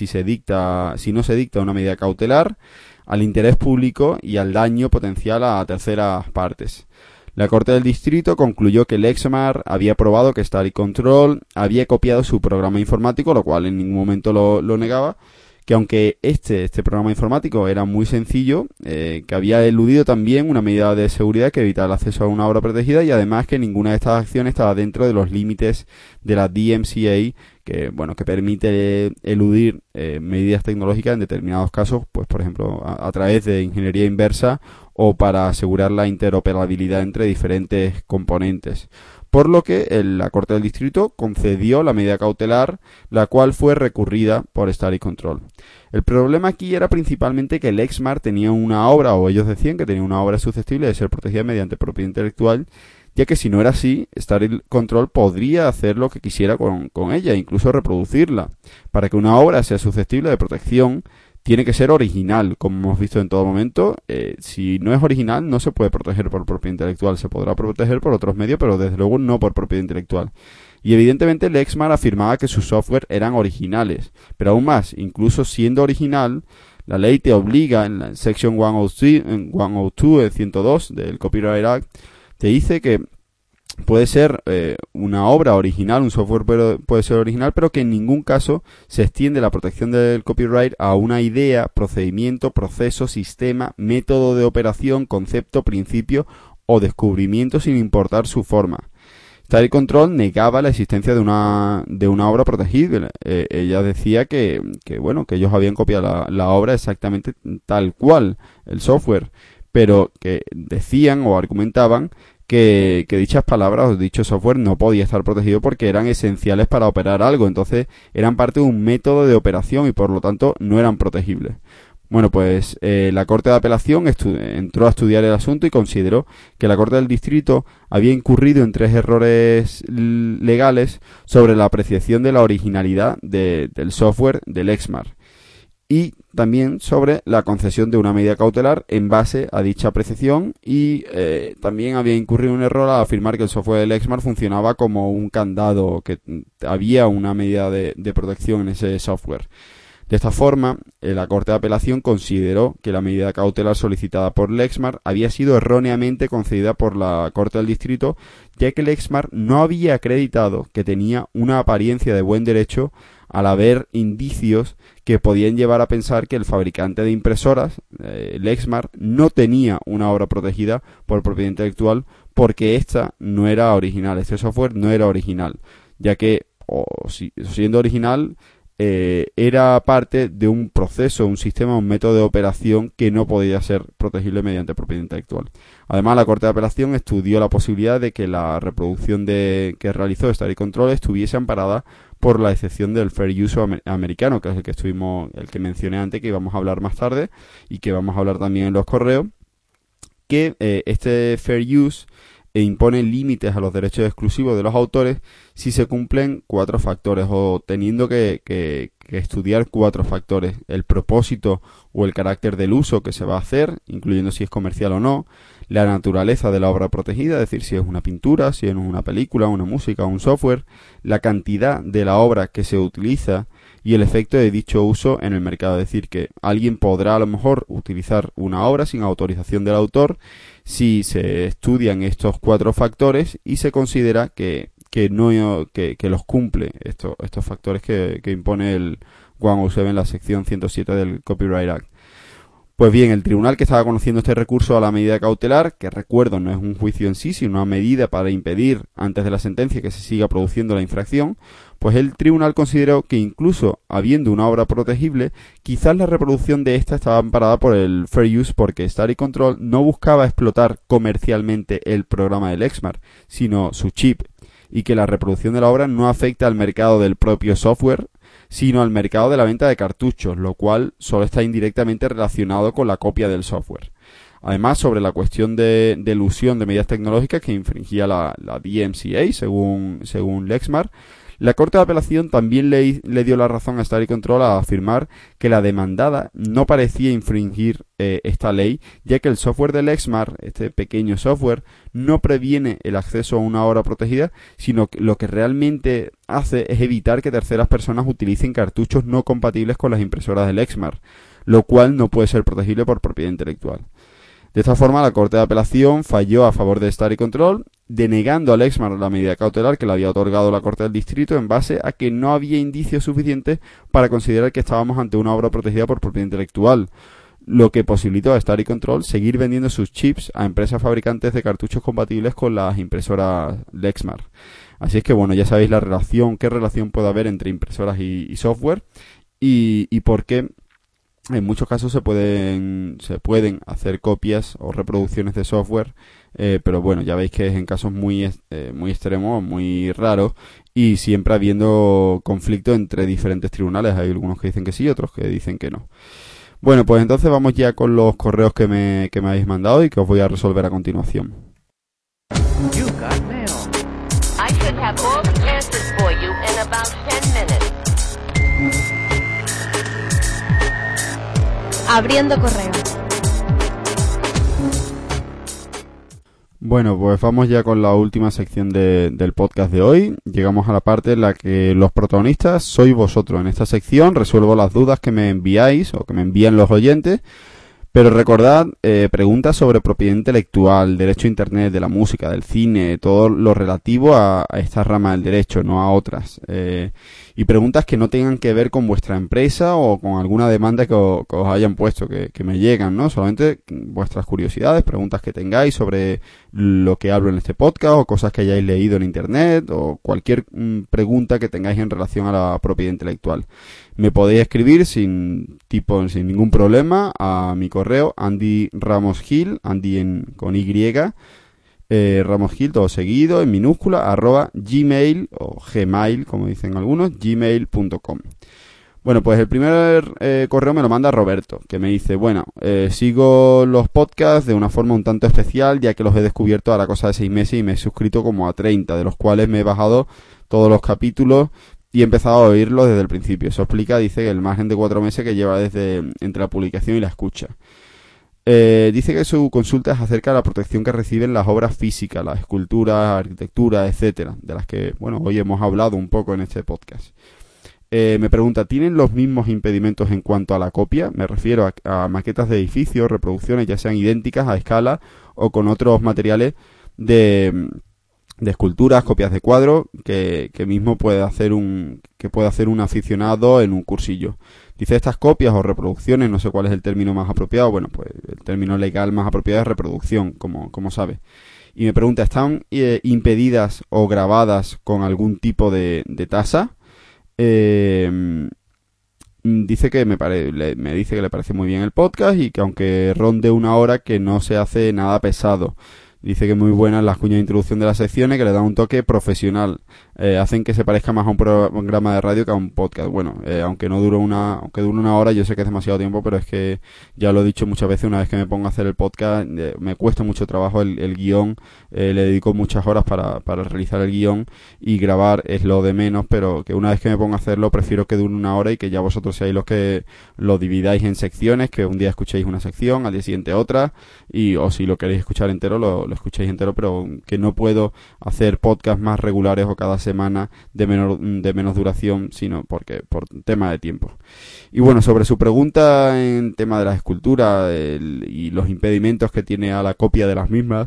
no se dicta una medida cautelar, al interés público y al daño potencial a terceras partes. La Corte del Distrito concluyó que Lexmark había probado que Static Control había copiado su programa informático, lo cual en ningún momento lo negaba, que aunque este programa informático era muy sencillo, que había eludido también una medida de seguridad que evitaba el acceso a una obra protegida, y además que ninguna de estas acciones estaba dentro de los límites de la DMCA, que permite eludir medidas tecnológicas en determinados casos, pues por ejemplo a través de ingeniería inversa o para asegurar la interoperabilidad entre diferentes componentes. por lo que la Corte del Distrito concedió la medida cautelar, la cual fue recurrida por Static Control. El problema aquí era principalmente que Lexmark tenía una obra, o ellos decían que tenía una obra susceptible de ser protegida mediante propiedad intelectual, ya que si no era así, Static Control podría hacer lo que quisiera con ella, incluso reproducirla. Para que una obra sea susceptible de protección, tiene que ser original, como hemos visto en todo momento. Si no es original, no se puede proteger por propiedad intelectual. Se podrá proteger por otros medios, pero desde luego no por propiedad intelectual. Y evidentemente Lexmark afirmaba que sus software eran originales. Pero aún más, incluso siendo original, la ley te obliga, en la Section 102, 102 del Copyright Act, te dice que puede ser una obra original, un software puede ser original, pero que en ningún caso se extiende la protección del copyright a una idea, procedimiento, proceso, sistema, método de operación, concepto, principio o descubrimiento sin importar su forma. Static Control negaba la existencia de una obra protegible. Ella decía que ellos habían copiado la obra exactamente tal cual, el software, pero que decían o argumentaban que dichas palabras o dicho software no podía estar protegido porque eran esenciales para operar algo, entonces eran parte de un método de operación y por lo tanto no eran protegibles. Bueno, pues la Corte de Apelación entró a estudiar el asunto y consideró que la Corte del Distrito había incurrido en 3 errores legales sobre la apreciación de la originalidad del software de Lexmark, y también sobre la concesión de una medida cautelar en base a dicha apreciación, y también había incurrido en un error al afirmar que el software de Lexmark funcionaba como un candado, que había una medida de protección en ese software. De esta forma, la Corte de Apelación consideró que la medida cautelar solicitada por Lexmark había sido erróneamente concedida por la Corte del Distrito, ya que Lexmark no había acreditado que tenía una apariencia de buen derecho al haber indicios que podían llevar a pensar que el fabricante de impresoras, Lexmark, no tenía una obra protegida por propiedad intelectual porque esta no era original, este software no era original, ya que, siendo original, era parte de un proceso, un sistema, un método de operación que no podía ser protegible mediante propiedad intelectual. Además, la Corte de Apelación estudió la posibilidad de que la reproducción que realizó Static Control estuviese amparada por la excepción del Fair Use americano, que es el que mencioné antes, que íbamos a hablar más tarde y que vamos a hablar también en los correos, que este Fair Use impone límites a los derechos exclusivos de los autores si se cumplen 4 factores, o teniendo que estudiar 4 factores: el propósito o el carácter del uso que se va a hacer, incluyendo si es comercial o no, la naturaleza de la obra protegida, es decir, si es una pintura, si es una película, una música o un software, la cantidad de la obra que se utiliza y el efecto de dicho uso en el mercado. Es decir, que alguien podrá a lo mejor utilizar una obra sin autorización del autor si se estudian estos 4 factores y se considera que los cumple estos factores que impone el 107 en la sección 107 del Copyright Act. Pues bien, el tribunal que estaba conociendo este recurso a la medida cautelar, que recuerdo no es un juicio en sí, sino una medida para impedir antes de la sentencia que se siga produciendo la infracción, pues el tribunal consideró que incluso habiendo una obra protegible, quizás la reproducción de esta estaba amparada por el Fair Use, porque Static Control no buscaba explotar comercialmente el programa de Lexmark, sino su chip, y que la reproducción de la obra no afecta al mercado del propio software, sino al mercado de la venta de cartuchos, lo cual solo está indirectamente relacionado con la copia del software. Además, sobre la cuestión de elusión de medidas tecnológicas que infringía la DMCA, según Lexmark, la Corte de Apelación también le dio la razón a Static Control a afirmar que la demandada no parecía infringir esta ley, ya que el software de Lexmark, este pequeño software, no previene el acceso a una obra protegida, sino que lo que realmente hace es evitar que terceras personas utilicen cartuchos no compatibles con las impresoras de Lexmark, lo cual no puede ser protegible por propiedad intelectual. De esta forma, la Corte de Apelación falló a favor de Static Control, denegando a Lexmark la medida cautelar que le había otorgado la Corte del Distrito en base a que no había indicios suficientes para considerar que estábamos ante una obra protegida por propiedad intelectual, lo que posibilitó a Static Control seguir vendiendo sus chips a empresas fabricantes de cartuchos compatibles con las impresoras Lexmark. Así es que bueno, ya sabéis qué relación puede haber entre impresoras y software, y por qué En muchos casos se pueden hacer copias o reproducciones de software, pero bueno, ya veis que es en casos muy extremos, muy raros, y siempre habiendo conflicto entre diferentes tribunales. Hay algunos que dicen que sí, otros que dicen que no. Bueno, pues entonces vamos ya con los correos que me habéis mandado y que os voy a resolver a continuación. You got mail. I should have all the answers for you in about 10 minutes. Abriendo correo. Bueno, pues vamos ya con la última sección del podcast de hoy. Llegamos a la parte en la que los protagonistas sois vosotros. En esta sección resuelvo las dudas que me enviáis o que me envían los oyentes. Pero recordad, preguntas sobre propiedad intelectual, derecho a internet, de la música, del cine, todo lo relativo a esta rama del derecho, no a otras. Y preguntas que no tengan que ver con vuestra empresa o con alguna demanda que os hayan puesto, que me llegan, ¿no? Solamente vuestras curiosidades, preguntas que tengáis sobre lo que hablo en este podcast o cosas que hayáis leído en internet o cualquier pregunta que tengáis en relación a la propiedad intelectual. Me podéis escribir sin ningún problema a mi correo Andy Ramos Gil, con Y, Ramos Gil, todo seguido, en minúscula, @gmail o gmail, como dicen algunos, gmail.com. Bueno, pues el primer correo me lo manda Roberto, que me dice, bueno, sigo los podcasts de una forma un tanto especial, ya que los he descubierto a la cosa de 6 meses y me he suscrito como a 30, de los cuales me he bajado todos los capítulos y he empezado a oírlos desde el principio. Eso explica, dice, el margen de 4 meses que lleva entre la publicación y la escucha. Dice que su consulta es acerca de la protección que reciben las obras físicas, las esculturas, arquitectura, etcétera, de las que, bueno, hoy hemos hablado un poco en este podcast. Me pregunta, ¿tienen los mismos impedimentos en cuanto a la copia? Me refiero a maquetas de edificios, reproducciones, ya sean idénticas a escala o con otros materiales de esculturas, copias de cuadros, que mismo puede hacer un aficionado en un cursillo. Dice, estas copias o reproducciones, no sé cuál es el término más apropiado, bueno, pues el término legal más apropiado es reproducción, como sabe. Y me pregunta, ¿están impedidas o grabadas con algún tipo de tasa? Dice que me dice que le parece muy bien el podcast y que aunque ronde 1 hora, que no se hace nada pesado. Dice que muy buenas las cuñas de introducción de las secciones, que le dan un toque profesional. Hacen que se parezca más a un programa de radio que a un podcast. Bueno, aunque dure 1 hora, yo sé que es demasiado tiempo, pero es que ya lo he dicho muchas veces, una vez que me pongo a hacer el podcast, me cuesta mucho trabajo el guión, le dedico muchas horas para realizar el guión, y grabar es lo de menos, pero que una vez que me pongo a hacerlo, prefiero que dure 1 hora y que ya vosotros seáis los que lo dividáis en secciones, que un día escuchéis una sección, al día siguiente otra, o si lo queréis escuchar entero, lo escuchéis entero, pero que no puedo hacer podcasts más regulares o cada semana de menos duración, sino por tema de tiempo. Y bueno, sobre su pregunta en tema de las esculturas y los impedimentos que tiene a la copia de las mismas,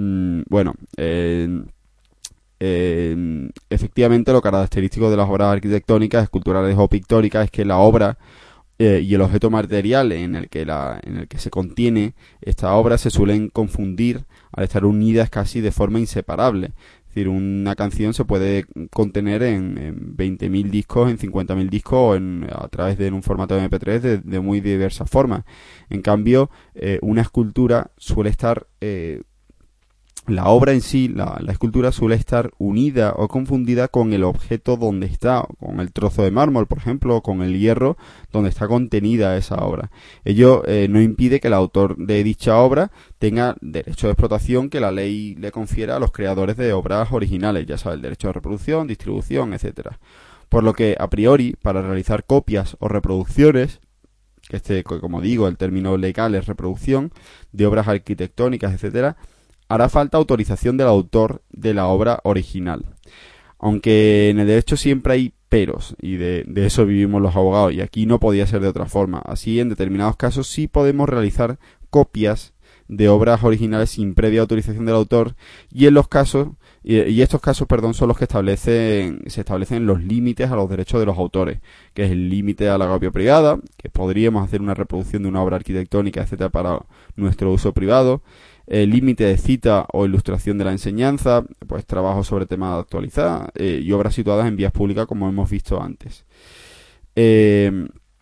efectivamente lo característico de las obras arquitectónicas, esculturales o pictóricas es que la obra y el objeto material en el que se contiene esta obra se suelen confundir al estar unidas casi de forma inseparable. Es decir, una canción se puede contener en 20.000 discos, en 50.000 discos o a través de un formato de MP3 de muy diversas formas. En cambio, una escultura suele estar... la obra en sí, la escultura, suele estar unida o confundida con el objeto donde está, con el trozo de mármol, por ejemplo, o con el hierro donde está contenida esa obra. Ello no impide que el autor de dicha obra tenga derecho de explotación que la ley le confiera a los creadores de obras originales, ya sabe, el derecho de reproducción, distribución, etcétera. Por lo que, a priori, para realizar copias o reproducciones, que como digo, el término legal es reproducción, de obras arquitectónicas, etcétera, hará falta autorización del autor de la obra original. Aunque en el derecho siempre hay peros, y de eso vivimos los abogados, y aquí no podía ser de otra forma. Así, en determinados casos sí podemos realizar copias de obras originales sin previa autorización del autor, y estos casos, son los que se establecen los límites a los derechos de los autores, que es el límite a la copia privada, que podríamos hacer una reproducción de una obra arquitectónica, etcétera, para nuestro uso privado, el límite de cita o ilustración de la enseñanza, pues trabajo sobre temas de actualidad, y obras situadas en vías públicas, como hemos visto antes.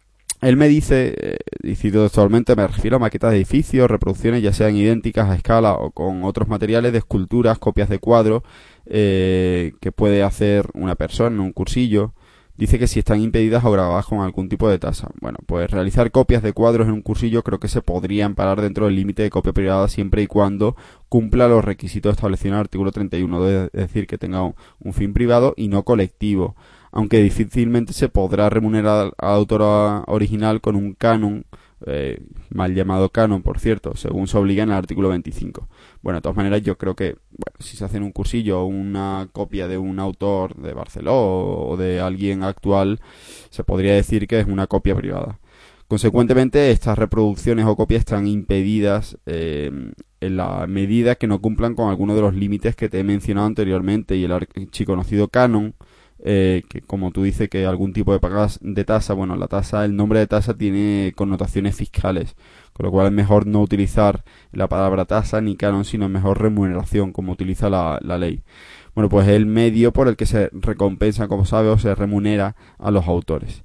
Él me dice, y cito textualmente, me refiero a maquetas de edificios, reproducciones ya sean idénticas a escala o con otros materiales de esculturas, copias de cuadros que puede hacer una persona en un cursillo. Dice que si están impedidas o grabadas con algún tipo de tasa. Bueno, pues realizar copias de cuadros en un cursillo creo que se podría amparar dentro del límite de copia privada siempre y cuando cumpla los requisitos establecidos en el artículo 31, es decir, que tenga un fin privado y no colectivo, aunque difícilmente se podrá remunerar al autor original con un canon, mal llamado canon, por cierto, según se obliga en el artículo 25. Bueno, de todas maneras, yo creo que si se hace en un cursillo una copia de un autor de Barceló o de alguien actual, se podría decir que es una copia privada. Consecuentemente, estas reproducciones o copias están impedidas en la medida que no cumplan con alguno de los límites que te he mencionado anteriormente, y el archiconocido canon, que como tú dices que algún tipo de tasa, bueno, la tasa, el nombre de tasa tiene connotaciones fiscales, con lo cual es mejor no utilizar la palabra tasa ni canon, sino mejor remuneración, como utiliza la ley. Bueno, pues es el medio por el que se recompensa, como sabes, o se remunera a los autores.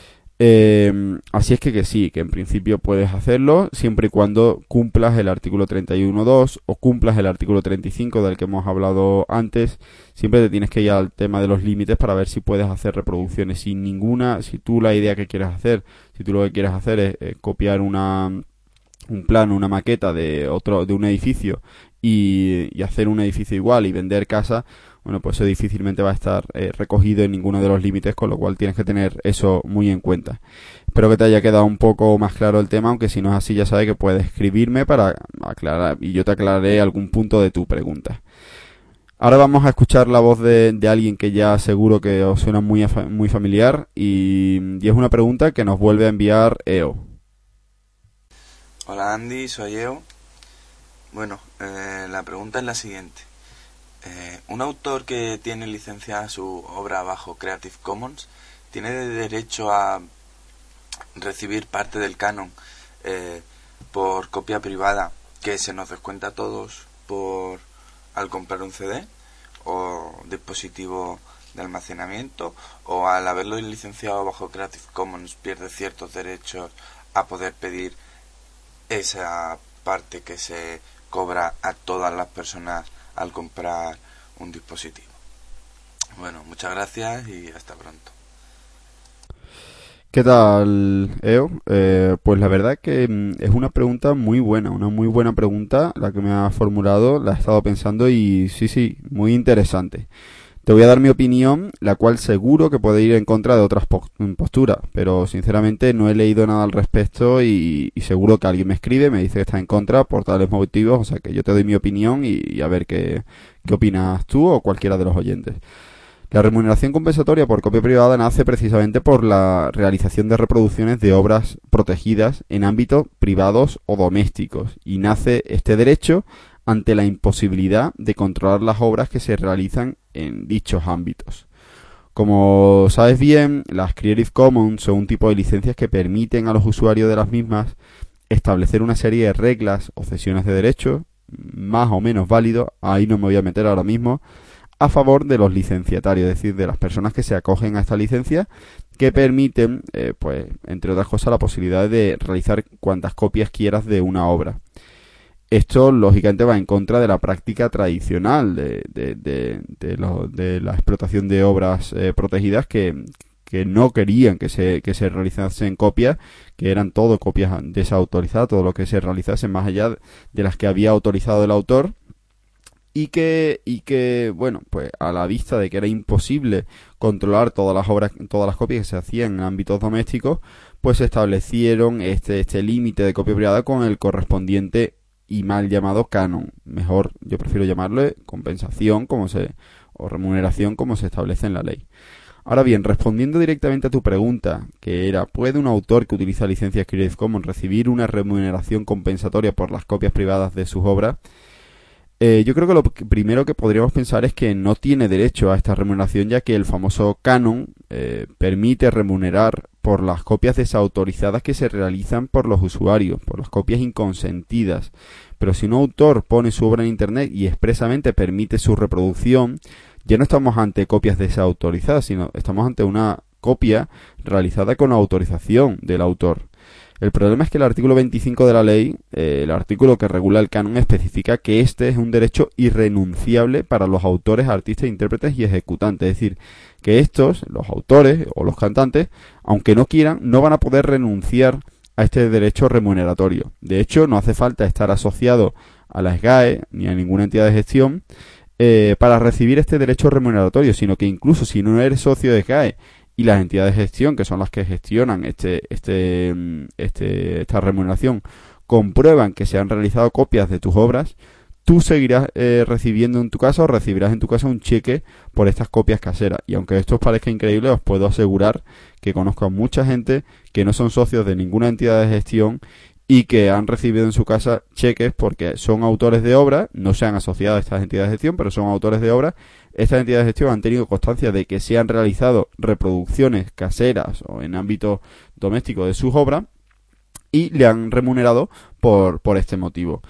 Así es que sí, que en principio puedes hacerlo siempre y cuando cumplas el artículo 31.2 o cumplas el artículo 35 del que hemos hablado antes. Siempre te tienes que ir al tema de los límites para ver si puedes hacer reproducciones sin ninguna. Si tú la idea que quieres hacer, si tú lo que quieres hacer es copiar un plano, una maqueta de un edificio y hacer un edificio igual y vender casa, bueno, pues eso difícilmente va a estar recogido en ninguno de los límites, con lo cual tienes que tener eso muy en cuenta. Espero que te haya quedado un poco más claro el tema, aunque si no es así ya sabes que puedes escribirme para aclarar y yo te aclararé algún punto de tu pregunta. Ahora vamos a escuchar la voz de alguien que ya seguro que os suena muy familiar y es una pregunta que nos vuelve a enviar EO. Hola Andy, soy EO. Bueno, la pregunta es la siguiente. Un autor que tiene licenciada su obra bajo Creative Commons tiene derecho a recibir parte del canon por copia privada que se nos descuenta a todos al comprar un CD o dispositivo de almacenamiento, o al haberlo licenciado bajo Creative Commons pierde ciertos derechos a poder pedir esa parte que se cobra a todas las personas al comprar un dispositivo. Bueno, muchas gracias y hasta pronto. ¿Qué tal, EO? Pues la verdad que es una pregunta muy buena, una muy buena pregunta la que me ha formulado, la he estado pensando y sí, muy interesante. Te voy a dar mi opinión, la cual seguro que puede ir en contra de otras posturas, pero sinceramente no he leído nada al respecto y seguro que alguien me escribe, me dice que está en contra por tales motivos, o sea que yo te doy mi opinión y a ver qué opinas tú o cualquiera de los oyentes. La remuneración compensatoria por copia privada nace precisamente por la realización de reproducciones de obras protegidas en ámbitos privados o domésticos, y nace este derecho ante la imposibilidad de controlar las obras que se realizan en dichos ámbitos. Como sabes bien, las Creative Commons son un tipo de licencias que permiten a los usuarios de las mismas establecer una serie de reglas o cesiones de derechos, más o menos válidos, ahí no me voy a meter ahora mismo, a favor de los licenciatarios, es decir, de las personas que se acogen a esta licencia, que permiten, pues, entre otras cosas, la posibilidad de realizar cuantas copias quieras de una obra. Esto, lógicamente, va en contra de la práctica tradicional de la explotación de obras protegidas que no querían que se realizasen copias, que eran todo copias desautorizadas, todo lo que se realizase más allá de las que había autorizado el autor. Y que, bueno, pues a la vista de que era imposible controlar todas las obras, todas las copias que se hacían en ámbitos domésticos, pues se establecieron este límite de copia privada con el correspondiente y mal llamado canon. Mejor, yo prefiero llamarle compensación o remuneración como se establece en la ley. Ahora bien, respondiendo directamente a tu pregunta, que era, ¿puede un autor que utiliza licencias Creative Commons recibir una remuneración compensatoria por las copias privadas de sus obras? Yo creo que lo primero que podríamos pensar es que no tiene derecho a esta remuneración, ya que el famoso canon permite remunerar por las copias desautorizadas que se realizan por los usuarios, por las copias inconsentidas. Pero si un autor pone su obra en Internet y expresamente permite su reproducción, ya no estamos ante copias desautorizadas, sino estamos ante una copia realizada con autorización del autor. El problema es que el artículo 25 de la ley, el artículo que regula el canon, especifica que este es un derecho irrenunciable para los autores, artistas, intérpretes y ejecutantes. Es decir, que estos, los autores o los cantantes, aunque no quieran, no van a poder renunciar a este derecho remuneratorio. De hecho, no hace falta estar asociado a la SGAE ni a ninguna entidad de gestión para recibir este derecho remuneratorio, sino que incluso si no eres socio de SGAE y las entidades de gestión, que son las que gestionan esta remuneración, comprueban que se han realizado copias de tus obras, tú seguirás recibiendo en tu casa o recibirás en tu casa un cheque por estas copias caseras. Y aunque esto os parezca increíble, os puedo asegurar que conozco a mucha gente que no son socios de ninguna entidad de gestión y que han recibido en su casa cheques porque son autores de obras, no se han asociado a estas entidades de gestión, pero son autores de obras. Estas entidades de gestión han tenido constancia de que se han realizado reproducciones caseras o en ámbito doméstico de sus obras y le han remunerado por este motivo.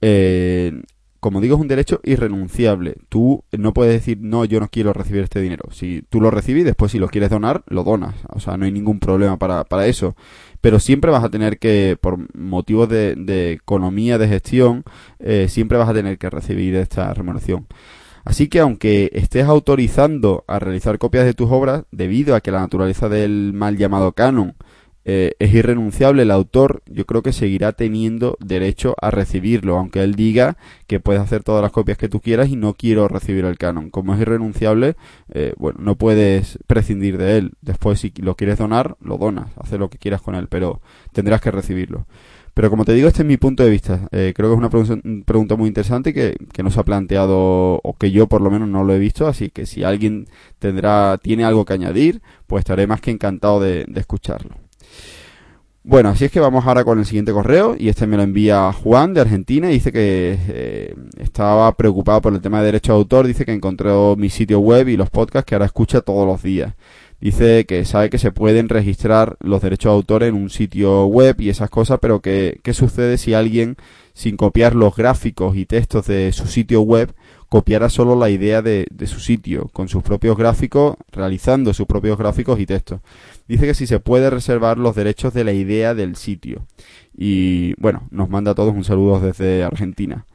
Como digo, es un derecho irrenunciable. Tú no puedes decir, no, yo no quiero recibir este dinero. Si tú lo recibes, después si lo quieres donar, lo donas. O sea, no hay ningún problema para eso. Pero siempre vas a tener que, por motivos de economía, de gestión, siempre vas a tener que recibir esta remuneración. Así que aunque estés autorizando a realizar copias de tus obras, debido a que la naturaleza del mal llamado canon es irrenunciable, el autor yo creo que seguirá teniendo derecho a recibirlo, aunque él diga que puedes hacer todas las copias que tú quieras y no quiero recibir el canon. Como es irrenunciable, no puedes prescindir de él. Después, si lo quieres donar, lo donas, haces lo que quieras con él, pero tendrás que recibirlo. Pero como te digo, este es mi punto de vista. Creo que es una pregunta muy interesante que no se ha planteado, o que yo por lo menos no lo he visto, así que si alguien tiene algo que añadir, pues estaré más que encantado de escucharlo. Bueno, así es que vamos ahora con el siguiente correo, y este me lo envía Juan de Argentina, y dice que estaba preocupado por el tema de derecho de autor. Dice que encontró mi sitio web y los podcasts que ahora escucha todos los días. Dice que sabe que se pueden registrar los derechos de autor en un sitio web y esas cosas, pero que ¿qué sucede si alguien, sin copiar los gráficos y textos de su sitio web, copiara solo la idea de su sitio, con sus propios gráficos, realizando sus propios gráficos y textos? Dice que si se puede reservar los derechos de la idea del sitio. Y bueno, nos manda a todos un saludo desde Argentina.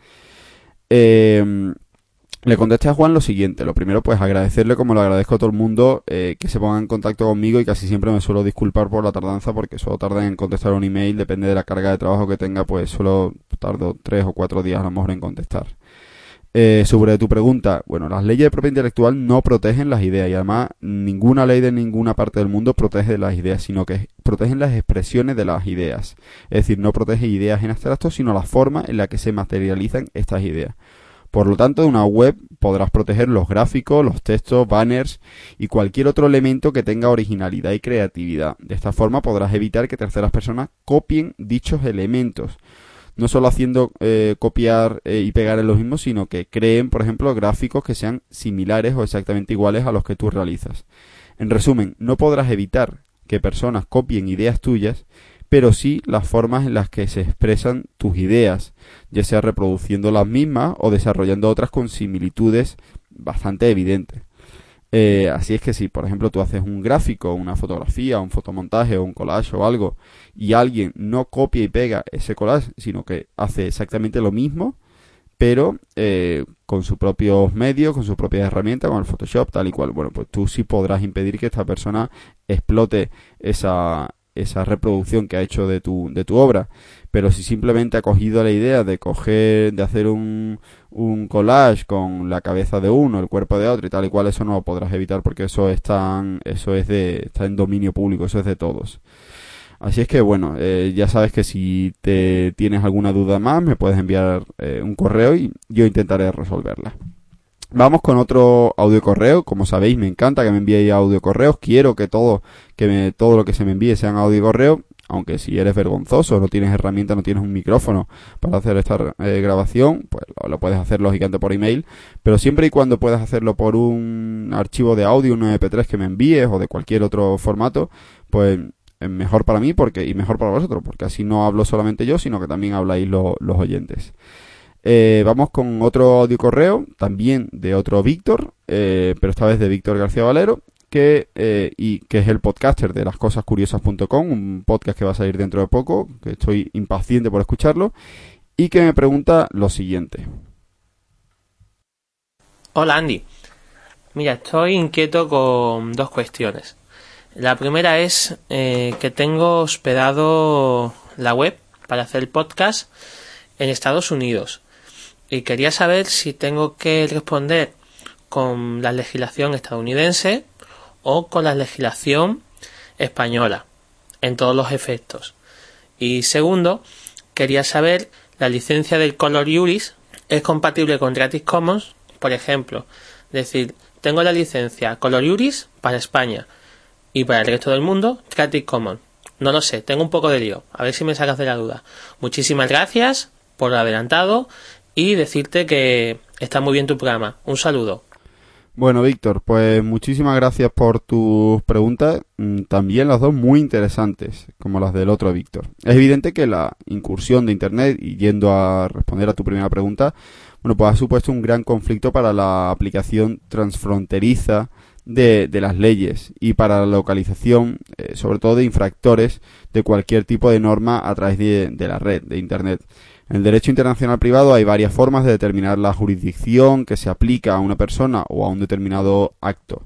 Le contesté a Juan lo siguiente. Lo primero, pues agradecerle, como lo agradezco a todo el mundo, que se ponga en contacto conmigo, y casi siempre me suelo disculpar por la tardanza, porque solo tarda en contestar un email, depende de la carga de trabajo que tenga, pues solo tardo 3 o 4 días a lo mejor en contestar. Sobre tu pregunta, bueno, las leyes de propiedad intelectual no protegen las ideas, y además ninguna ley de ninguna parte del mundo protege las ideas, sino que protegen las expresiones de las ideas. Es decir, no protege ideas en abstracto, sino la forma en la que se materializan estas ideas. Por lo tanto, en una web podrás proteger los gráficos, los textos, banners y cualquier otro elemento que tenga originalidad y creatividad. De esta forma podrás evitar que terceras personas copien dichos elementos. No solo haciendo copiar y pegar en los mismos, sino que creen, por ejemplo, gráficos que sean similares o exactamente iguales a los que tú realizas. En resumen, no podrás evitar que personas copien ideas tuyas, pero sí las formas en las que se expresan tus ideas, ya sea reproduciendo las mismas o desarrollando otras con similitudes bastante evidentes. Así es que si, por ejemplo, tú haces un gráfico, una fotografía, un fotomontaje o un collage o algo, y alguien no copia y pega ese collage, sino que hace exactamente lo mismo, pero con sus propios medios, con sus propias herramientas, con el Photoshop, tal y cual, bueno, pues tú sí podrás impedir que esta persona explote esa reproducción que ha hecho de tu obra. Pero si simplemente ha cogido la idea de hacer un collage con la cabeza de uno, el cuerpo de otro y tal y cual, eso no lo podrás evitar, porque eso está en dominio público, eso es de todos. Así es que bueno, ya sabes que si tienes alguna duda más, me puedes enviar un correo y yo intentaré resolverla. Vamos con otro audio correo. Como sabéis, me encanta que me enviéis audio correos. Quiero que todo lo que se me envíe sean audio correo. Aunque si eres vergonzoso, no tienes herramienta, no tienes un micrófono para hacer esta grabación, pues lo puedes hacer lógicamente por email. Pero siempre y cuando puedas hacerlo por un archivo de audio, un MP3 que me envíes o de cualquier otro formato, pues es mejor para mí y mejor para vosotros, porque así no hablo solamente yo, sino que también habláis los oyentes. Vamos con otro audio correo, también de otro Víctor, pero esta vez de Víctor García Valero, y que es el podcaster de lascosascuriosas.com, un podcast que va a salir dentro de poco, que estoy impaciente por escucharlo, y que me pregunta lo siguiente. Hola Andy, mira, estoy inquieto con dos cuestiones. La primera es que tengo hospedado la web para hacer el podcast en Estados Unidos y quería saber si tengo que responder con la legislación estadounidense o con la legislación española en todos los efectos. Y segundo, quería saber la licencia del Color Juris es compatible con Creative Commons, por ejemplo, decir, tengo la licencia Color Juris para España y para el resto del mundo Creative Commons. No lo sé, tengo un poco de lío, a ver si me sacas de la duda. Muchísimas gracias por lo adelantado y decirte que está muy bien tu programa. Un saludo. Bueno, Víctor, pues muchísimas gracias por tus preguntas, también las dos muy interesantes, como las del otro Víctor. Es evidente que la incursión de Internet, y yendo a responder a tu primera pregunta, bueno, pues ha supuesto un gran conflicto para la aplicación transfronteriza de las leyes y para la localización, sobre todo de infractores de cualquier tipo de norma a través de la red, de Internet. En el derecho internacional privado hay varias formas de determinar la jurisdicción que se aplica a una persona o a un determinado acto.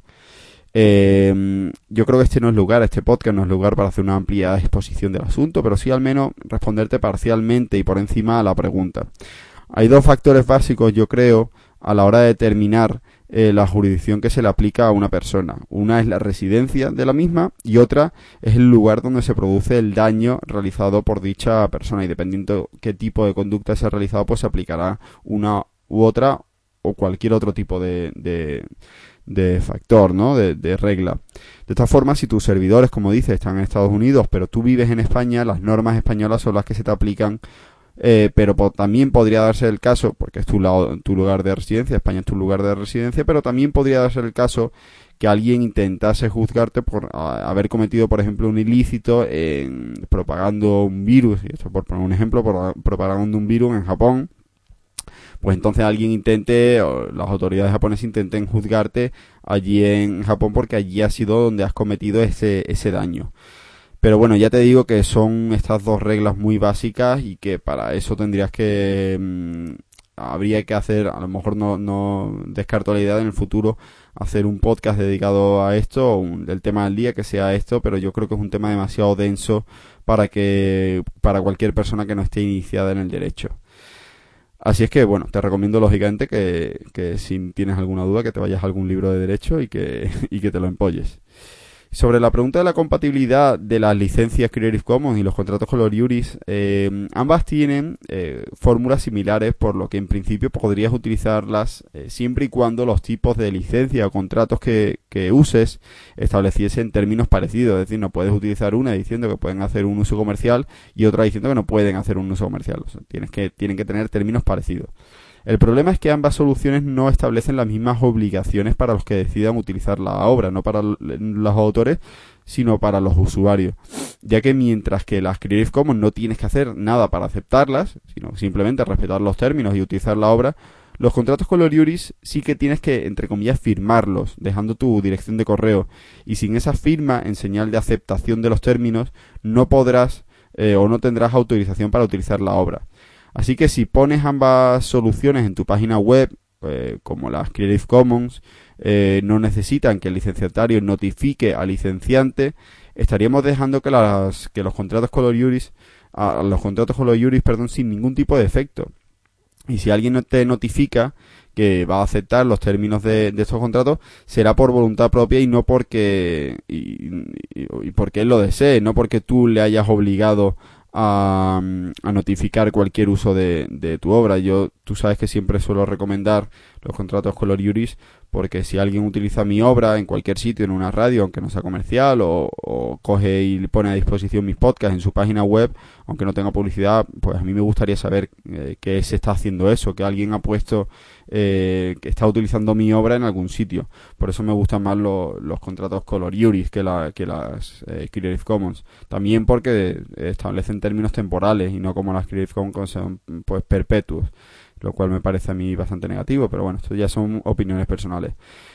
Yo creo que este podcast no es lugar para hacer una amplia exposición del asunto, pero sí al menos responderte parcialmente y por encima a la pregunta. Hay dos factores básicos, yo creo, a la hora de determinar la jurisdicción que se le aplica a una persona. Una es la residencia de la misma y otra es el lugar donde se produce el daño realizado por dicha persona, y dependiendo qué tipo de conducta se ha realizado, pues se aplicará una u otra o cualquier otro tipo de factor, ¿no? De regla. De esta forma, si tus servidores, como dices, están en Estados Unidos, pero tú vives en España, las normas españolas son las que se te aplican. Pero también podría darse el caso, porque es tu lugar de residencia, España es tu lugar de residencia, pero también podría darse el caso que alguien intentase juzgarte por haber cometido, por ejemplo, un ilícito propagando un virus, y esto por poner un ejemplo, propagando un virus en Japón. Pues entonces o las autoridades japonesas intenten juzgarte allí en Japón porque allí ha sido donde has cometido ese daño. Pero bueno, ya te digo que son estas dos reglas muy básicas y que para eso habría que hacer, a lo mejor no descarto la idea de en el futuro hacer un podcast dedicado a esto, el tema del día que sea esto, pero yo creo que es un tema demasiado denso para cualquier persona que no esté iniciada en el derecho. Así es que, bueno, te recomiendo lógicamente que si tienes alguna duda que te vayas a algún libro de derecho y que te lo empolles. Sobre la pregunta de la compatibilidad de las licencias Creative Commons y los contratos Color Juris, ambas tienen fórmulas similares, por lo que en principio podrías utilizarlas siempre y cuando los tipos de licencia o contratos que uses estableciesen términos parecidos. Es decir, no puedes utilizar una diciendo que pueden hacer un uso comercial y otra diciendo que no pueden hacer un uso comercial. O sea, tienen que tener términos parecidos. El problema es que ambas soluciones no establecen las mismas obligaciones para los que decidan utilizar la obra, no para los autores, sino para los usuarios, ya que mientras que las Creative Commons no tienes que hacer nada para aceptarlas, sino simplemente respetar los términos y utilizar la obra, los contratos Color Juris sí que tienes que, entre comillas, firmarlos, dejando tu dirección de correo, y sin esa firma en señal de aceptación de los términos, no podrás o no tendrás autorización para utilizar la obra. Así que si pones ambas soluciones en tu página web, como las Creative Commons, no necesitan que el licenciatario notifique al licenciante, estaríamos dejando que los contratos Color Juris, sin ningún tipo de efecto. Y si alguien no te notifica que va a aceptar los términos de estos contratos, será por voluntad propia y no porque porque él lo desee, no porque tú le hayas obligado a notificar cualquier uso de tu obra. Tú sabes que siempre suelo recomendar los contratos Color Juris, porque si alguien utiliza mi obra en cualquier sitio, en una radio, aunque no sea comercial, o coge y pone a disposición mis podcasts en su página web, aunque no tenga publicidad, pues a mí me gustaría saber que se está haciendo eso, que alguien ha puesto que está utilizando mi obra en algún sitio. Por eso me gustan más los contratos Color Juris que las Creative Commons. También porque establecen términos temporales y no como las Creative Commons, que son pues perpetuos, lo cual me parece a mí bastante negativo, pero bueno, esto ya son opiniones personales.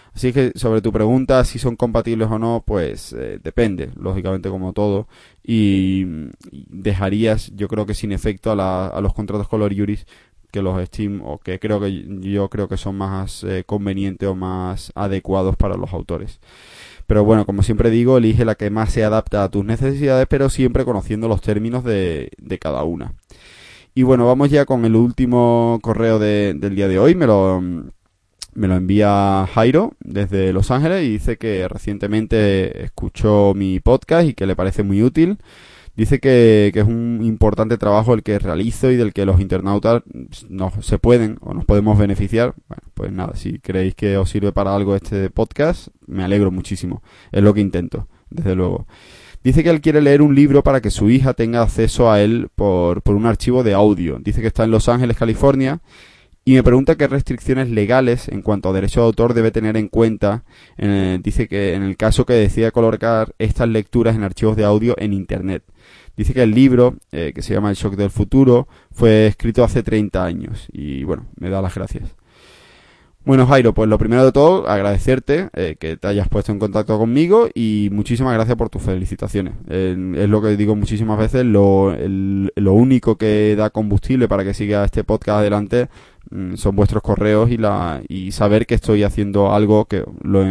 Así que sobre tu pregunta, si son compatibles o no, pues depende, lógicamente como todo, y dejarías, yo creo que sin efecto a los contratos Color Juris que los Steam, o que yo creo que son más convenientes o más adecuados para los autores. Pero bueno, como siempre digo, elige la que más se adapta a tus necesidades, pero siempre conociendo los términos de cada una. Y bueno, vamos ya con el último correo del día de hoy. Me lo envía Jairo desde Los Ángeles y dice que recientemente escuchó mi podcast y que le parece muy útil. Dice que es un importante trabajo el que realizo y del que los internautas nos podemos beneficiar. Bueno, pues nada, si creéis que os sirve para algo este podcast, me alegro muchísimo. Es lo que intento, desde luego. Dice que él quiere leer un libro para que su hija tenga acceso a él por un archivo de audio. Dice que está en Los Ángeles, California, y me pregunta qué restricciones legales en cuanto a derecho de autor debe tener en cuenta. Dice que en el caso que decida colocar estas lecturas en archivos de audio en Internet. Dice que el libro, que se llama El Shock del Futuro, fue escrito hace 30 años. Y bueno, me da las gracias. Bueno, Jairo, pues lo primero de todo, agradecerte que te hayas puesto en contacto conmigo y muchísimas gracias por tus felicitaciones. Es lo que digo muchísimas veces, lo único que da combustible para que siga este podcast adelante son vuestros correos y saber que estoy haciendo algo que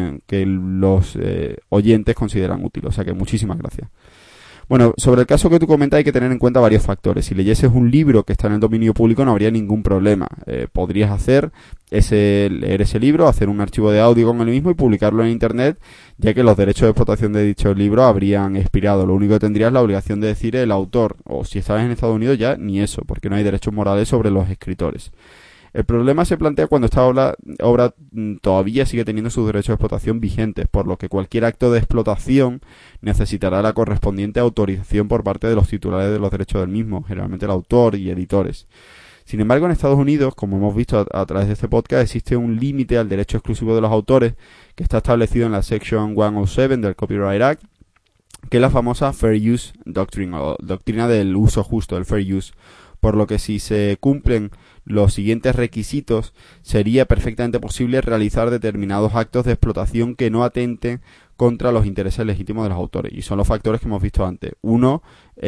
los oyentes consideran útil. O sea que muchísimas gracias. Bueno, sobre el caso que tú comentas hay que tener en cuenta varios factores. Si leyeses un libro que está en el dominio público no habría ningún problema. Podrías leer ese libro, hacer un archivo de audio con el mismo y publicarlo en Internet, ya que los derechos de explotación de dicho libro habrían expirado. Lo único que tendrías es la obligación de decir el autor, o si estás en Estados Unidos ya ni eso, porque no hay derechos morales sobre los escritores. El problema se plantea cuando esta obra todavía sigue teniendo sus derechos de explotación vigentes, por lo que cualquier acto de explotación necesitará la correspondiente autorización por parte de los titulares de los derechos del mismo, generalmente el autor y editores. Sin embargo, en Estados Unidos, como hemos visto a través de este podcast, existe un límite al derecho exclusivo de los autores que está establecido en la Section 107 del Copyright Act, que es la famosa Fair Use Doctrine, o doctrina del uso justo, el Fair Use. Por lo que si se cumplen los siguientes requisitos, sería perfectamente posible realizar determinados actos de explotación que no atenten contra los intereses legítimos de los autores. Y son los factores que hemos visto antes. Uno,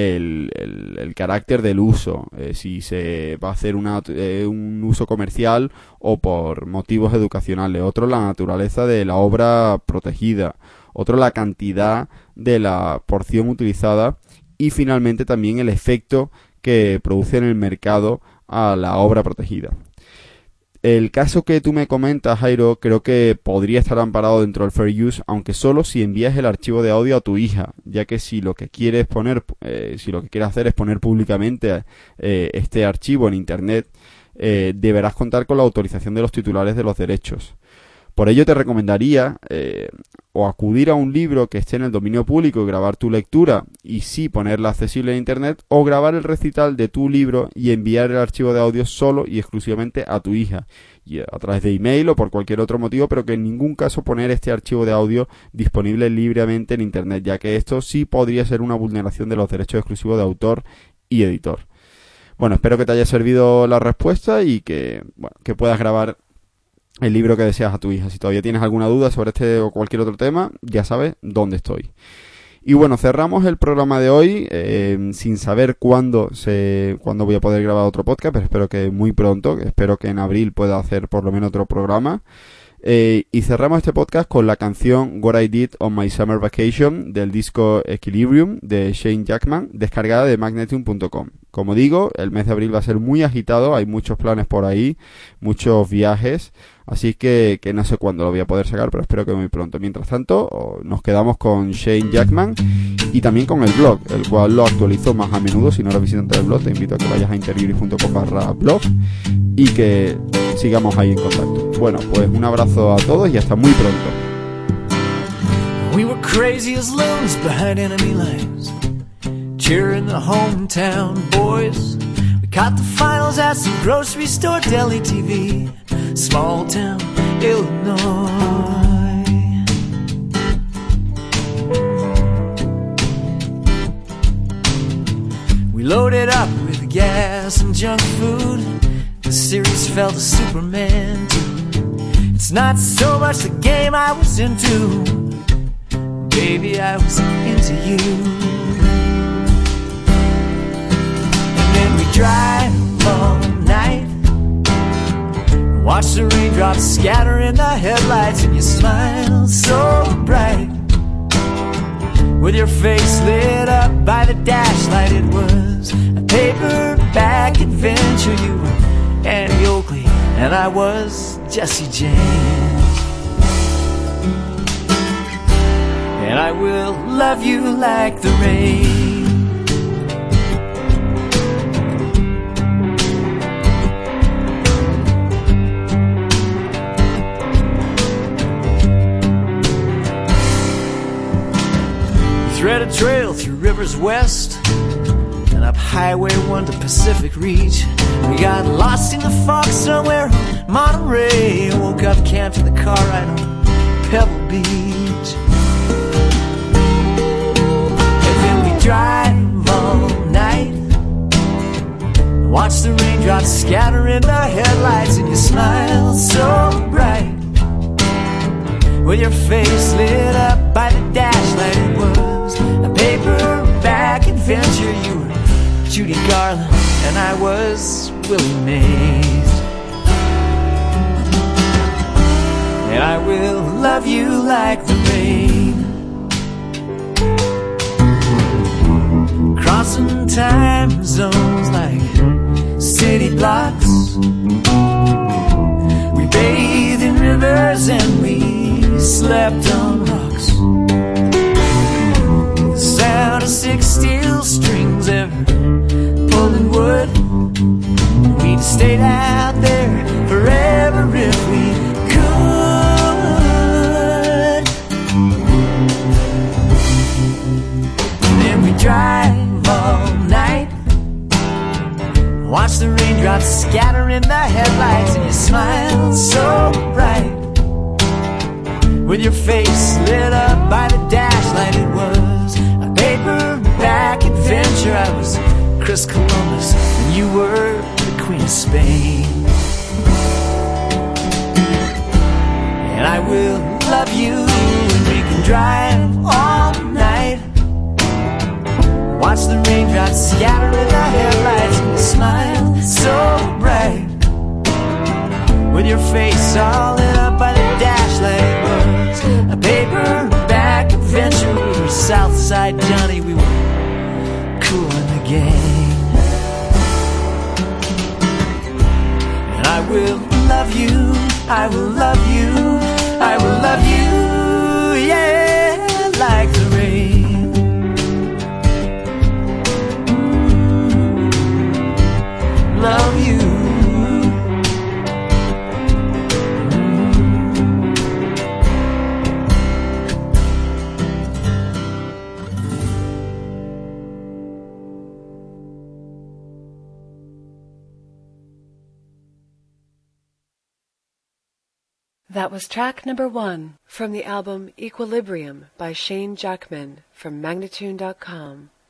el carácter del uso. Si se va a hacer un uso comercial o por motivos educacionales. Otro, la naturaleza de la obra protegida. Otro, la cantidad de la porción utilizada. Y finalmente también el efecto que produce en el mercado a la obra protegida. El caso que tú me comentas, Jairo, creo que podría estar amparado dentro del Fair Use, aunque solo si envías el archivo de audio a tu hija, ya que si lo que quieres hacer es poner públicamente este archivo en Internet, deberás contar con la autorización de los titulares de los derechos. Por ello te recomendaría o acudir a un libro que esté en el dominio público y grabar tu lectura y sí ponerla accesible en Internet, o grabar el recital de tu libro y enviar el archivo de audio solo y exclusivamente a tu hija, y a través de email o por cualquier otro motivo, pero que en ningún caso poner este archivo de audio disponible libremente en Internet, ya que esto sí podría ser una vulneración de los derechos exclusivos de autor y editor. Bueno, espero que te haya servido la respuesta y que puedas grabar el libro que deseas a tu hija. Si todavía tienes alguna duda sobre este o cualquier otro tema, ya sabes dónde estoy. Y bueno, cerramos el programa de hoy sin saber cuándo voy a poder grabar otro podcast, pero espero que muy pronto. Espero que en abril pueda hacer por lo menos otro programa. Y cerramos este podcast con la canción What I Did on My Summer Vacation del disco Equilibrium de Shane Jackman, descargada de Magnetium.com. Como digo, el mes de abril va a ser muy agitado, hay muchos planes por ahí, muchos viajes, así que no sé cuándo lo voy a poder sacar, pero espero que muy pronto. Mientras tanto, nos quedamos con Shane Jackman y también con el blog, el cual lo actualizo más a menudo. Si no eres visitante del blog, te invito a que vayas a interiori.com/blog y que sigamos ahí en contacto. Bueno, pues un abrazo a todos y hasta muy pronto. We were crazy as loons behind enemy lines, cheering the hometown boys. We caught the finals at some grocery store deli TV, small town Illinois. We loaded up with gas and junk food. The series fell to Superman 2. It's It's not so much the game I was into, baby, I was into you. And then we drive all night, watch the raindrops scatter in the headlights, and you smile so bright, with your face lit up by the dash light. It was a paperback adventure. You were Annie Oakley and I was Jesse James. And I will love you like the rain. Thread a trail through rivers west and up Highway 1 to Pacific Reach. We got lost in the fog somewhere in Monterey. Woke up camped in the car right on Pebble Beach. And then we drive all night, watch the raindrops scatter in the headlights, and you smile so bright, with your face lit up by the dash light. It was a paperback adventure. You were Judy Garland and I was Willie Mays. And I will love you like the rain, crossing time zones like city blocks. We bathed in rivers and we slept on rocks. The sound of 6 steel strings ever pulling wood. We'd stayed out there forever if we could. And then we drive all night, watch the raindrops scatter in the headlights, and you smile so bright, with your face lit up by the dash light. It was a paperback adventure. I was Chris Columbus and you were the Queen of Spain. And I will love you and we can drive all night, watch the raindrops scatter in the headlights, and you smile so bright, with your face all lit up by the dash light. It was a paperback adventure. We were Southside Johnny, we were cool in the gang. And I will love you, I will love you, I will love you, yeah, like the rain. Love you. That was track number 1 from the album Equilibrium by Shane Jackman from Magnatune.com.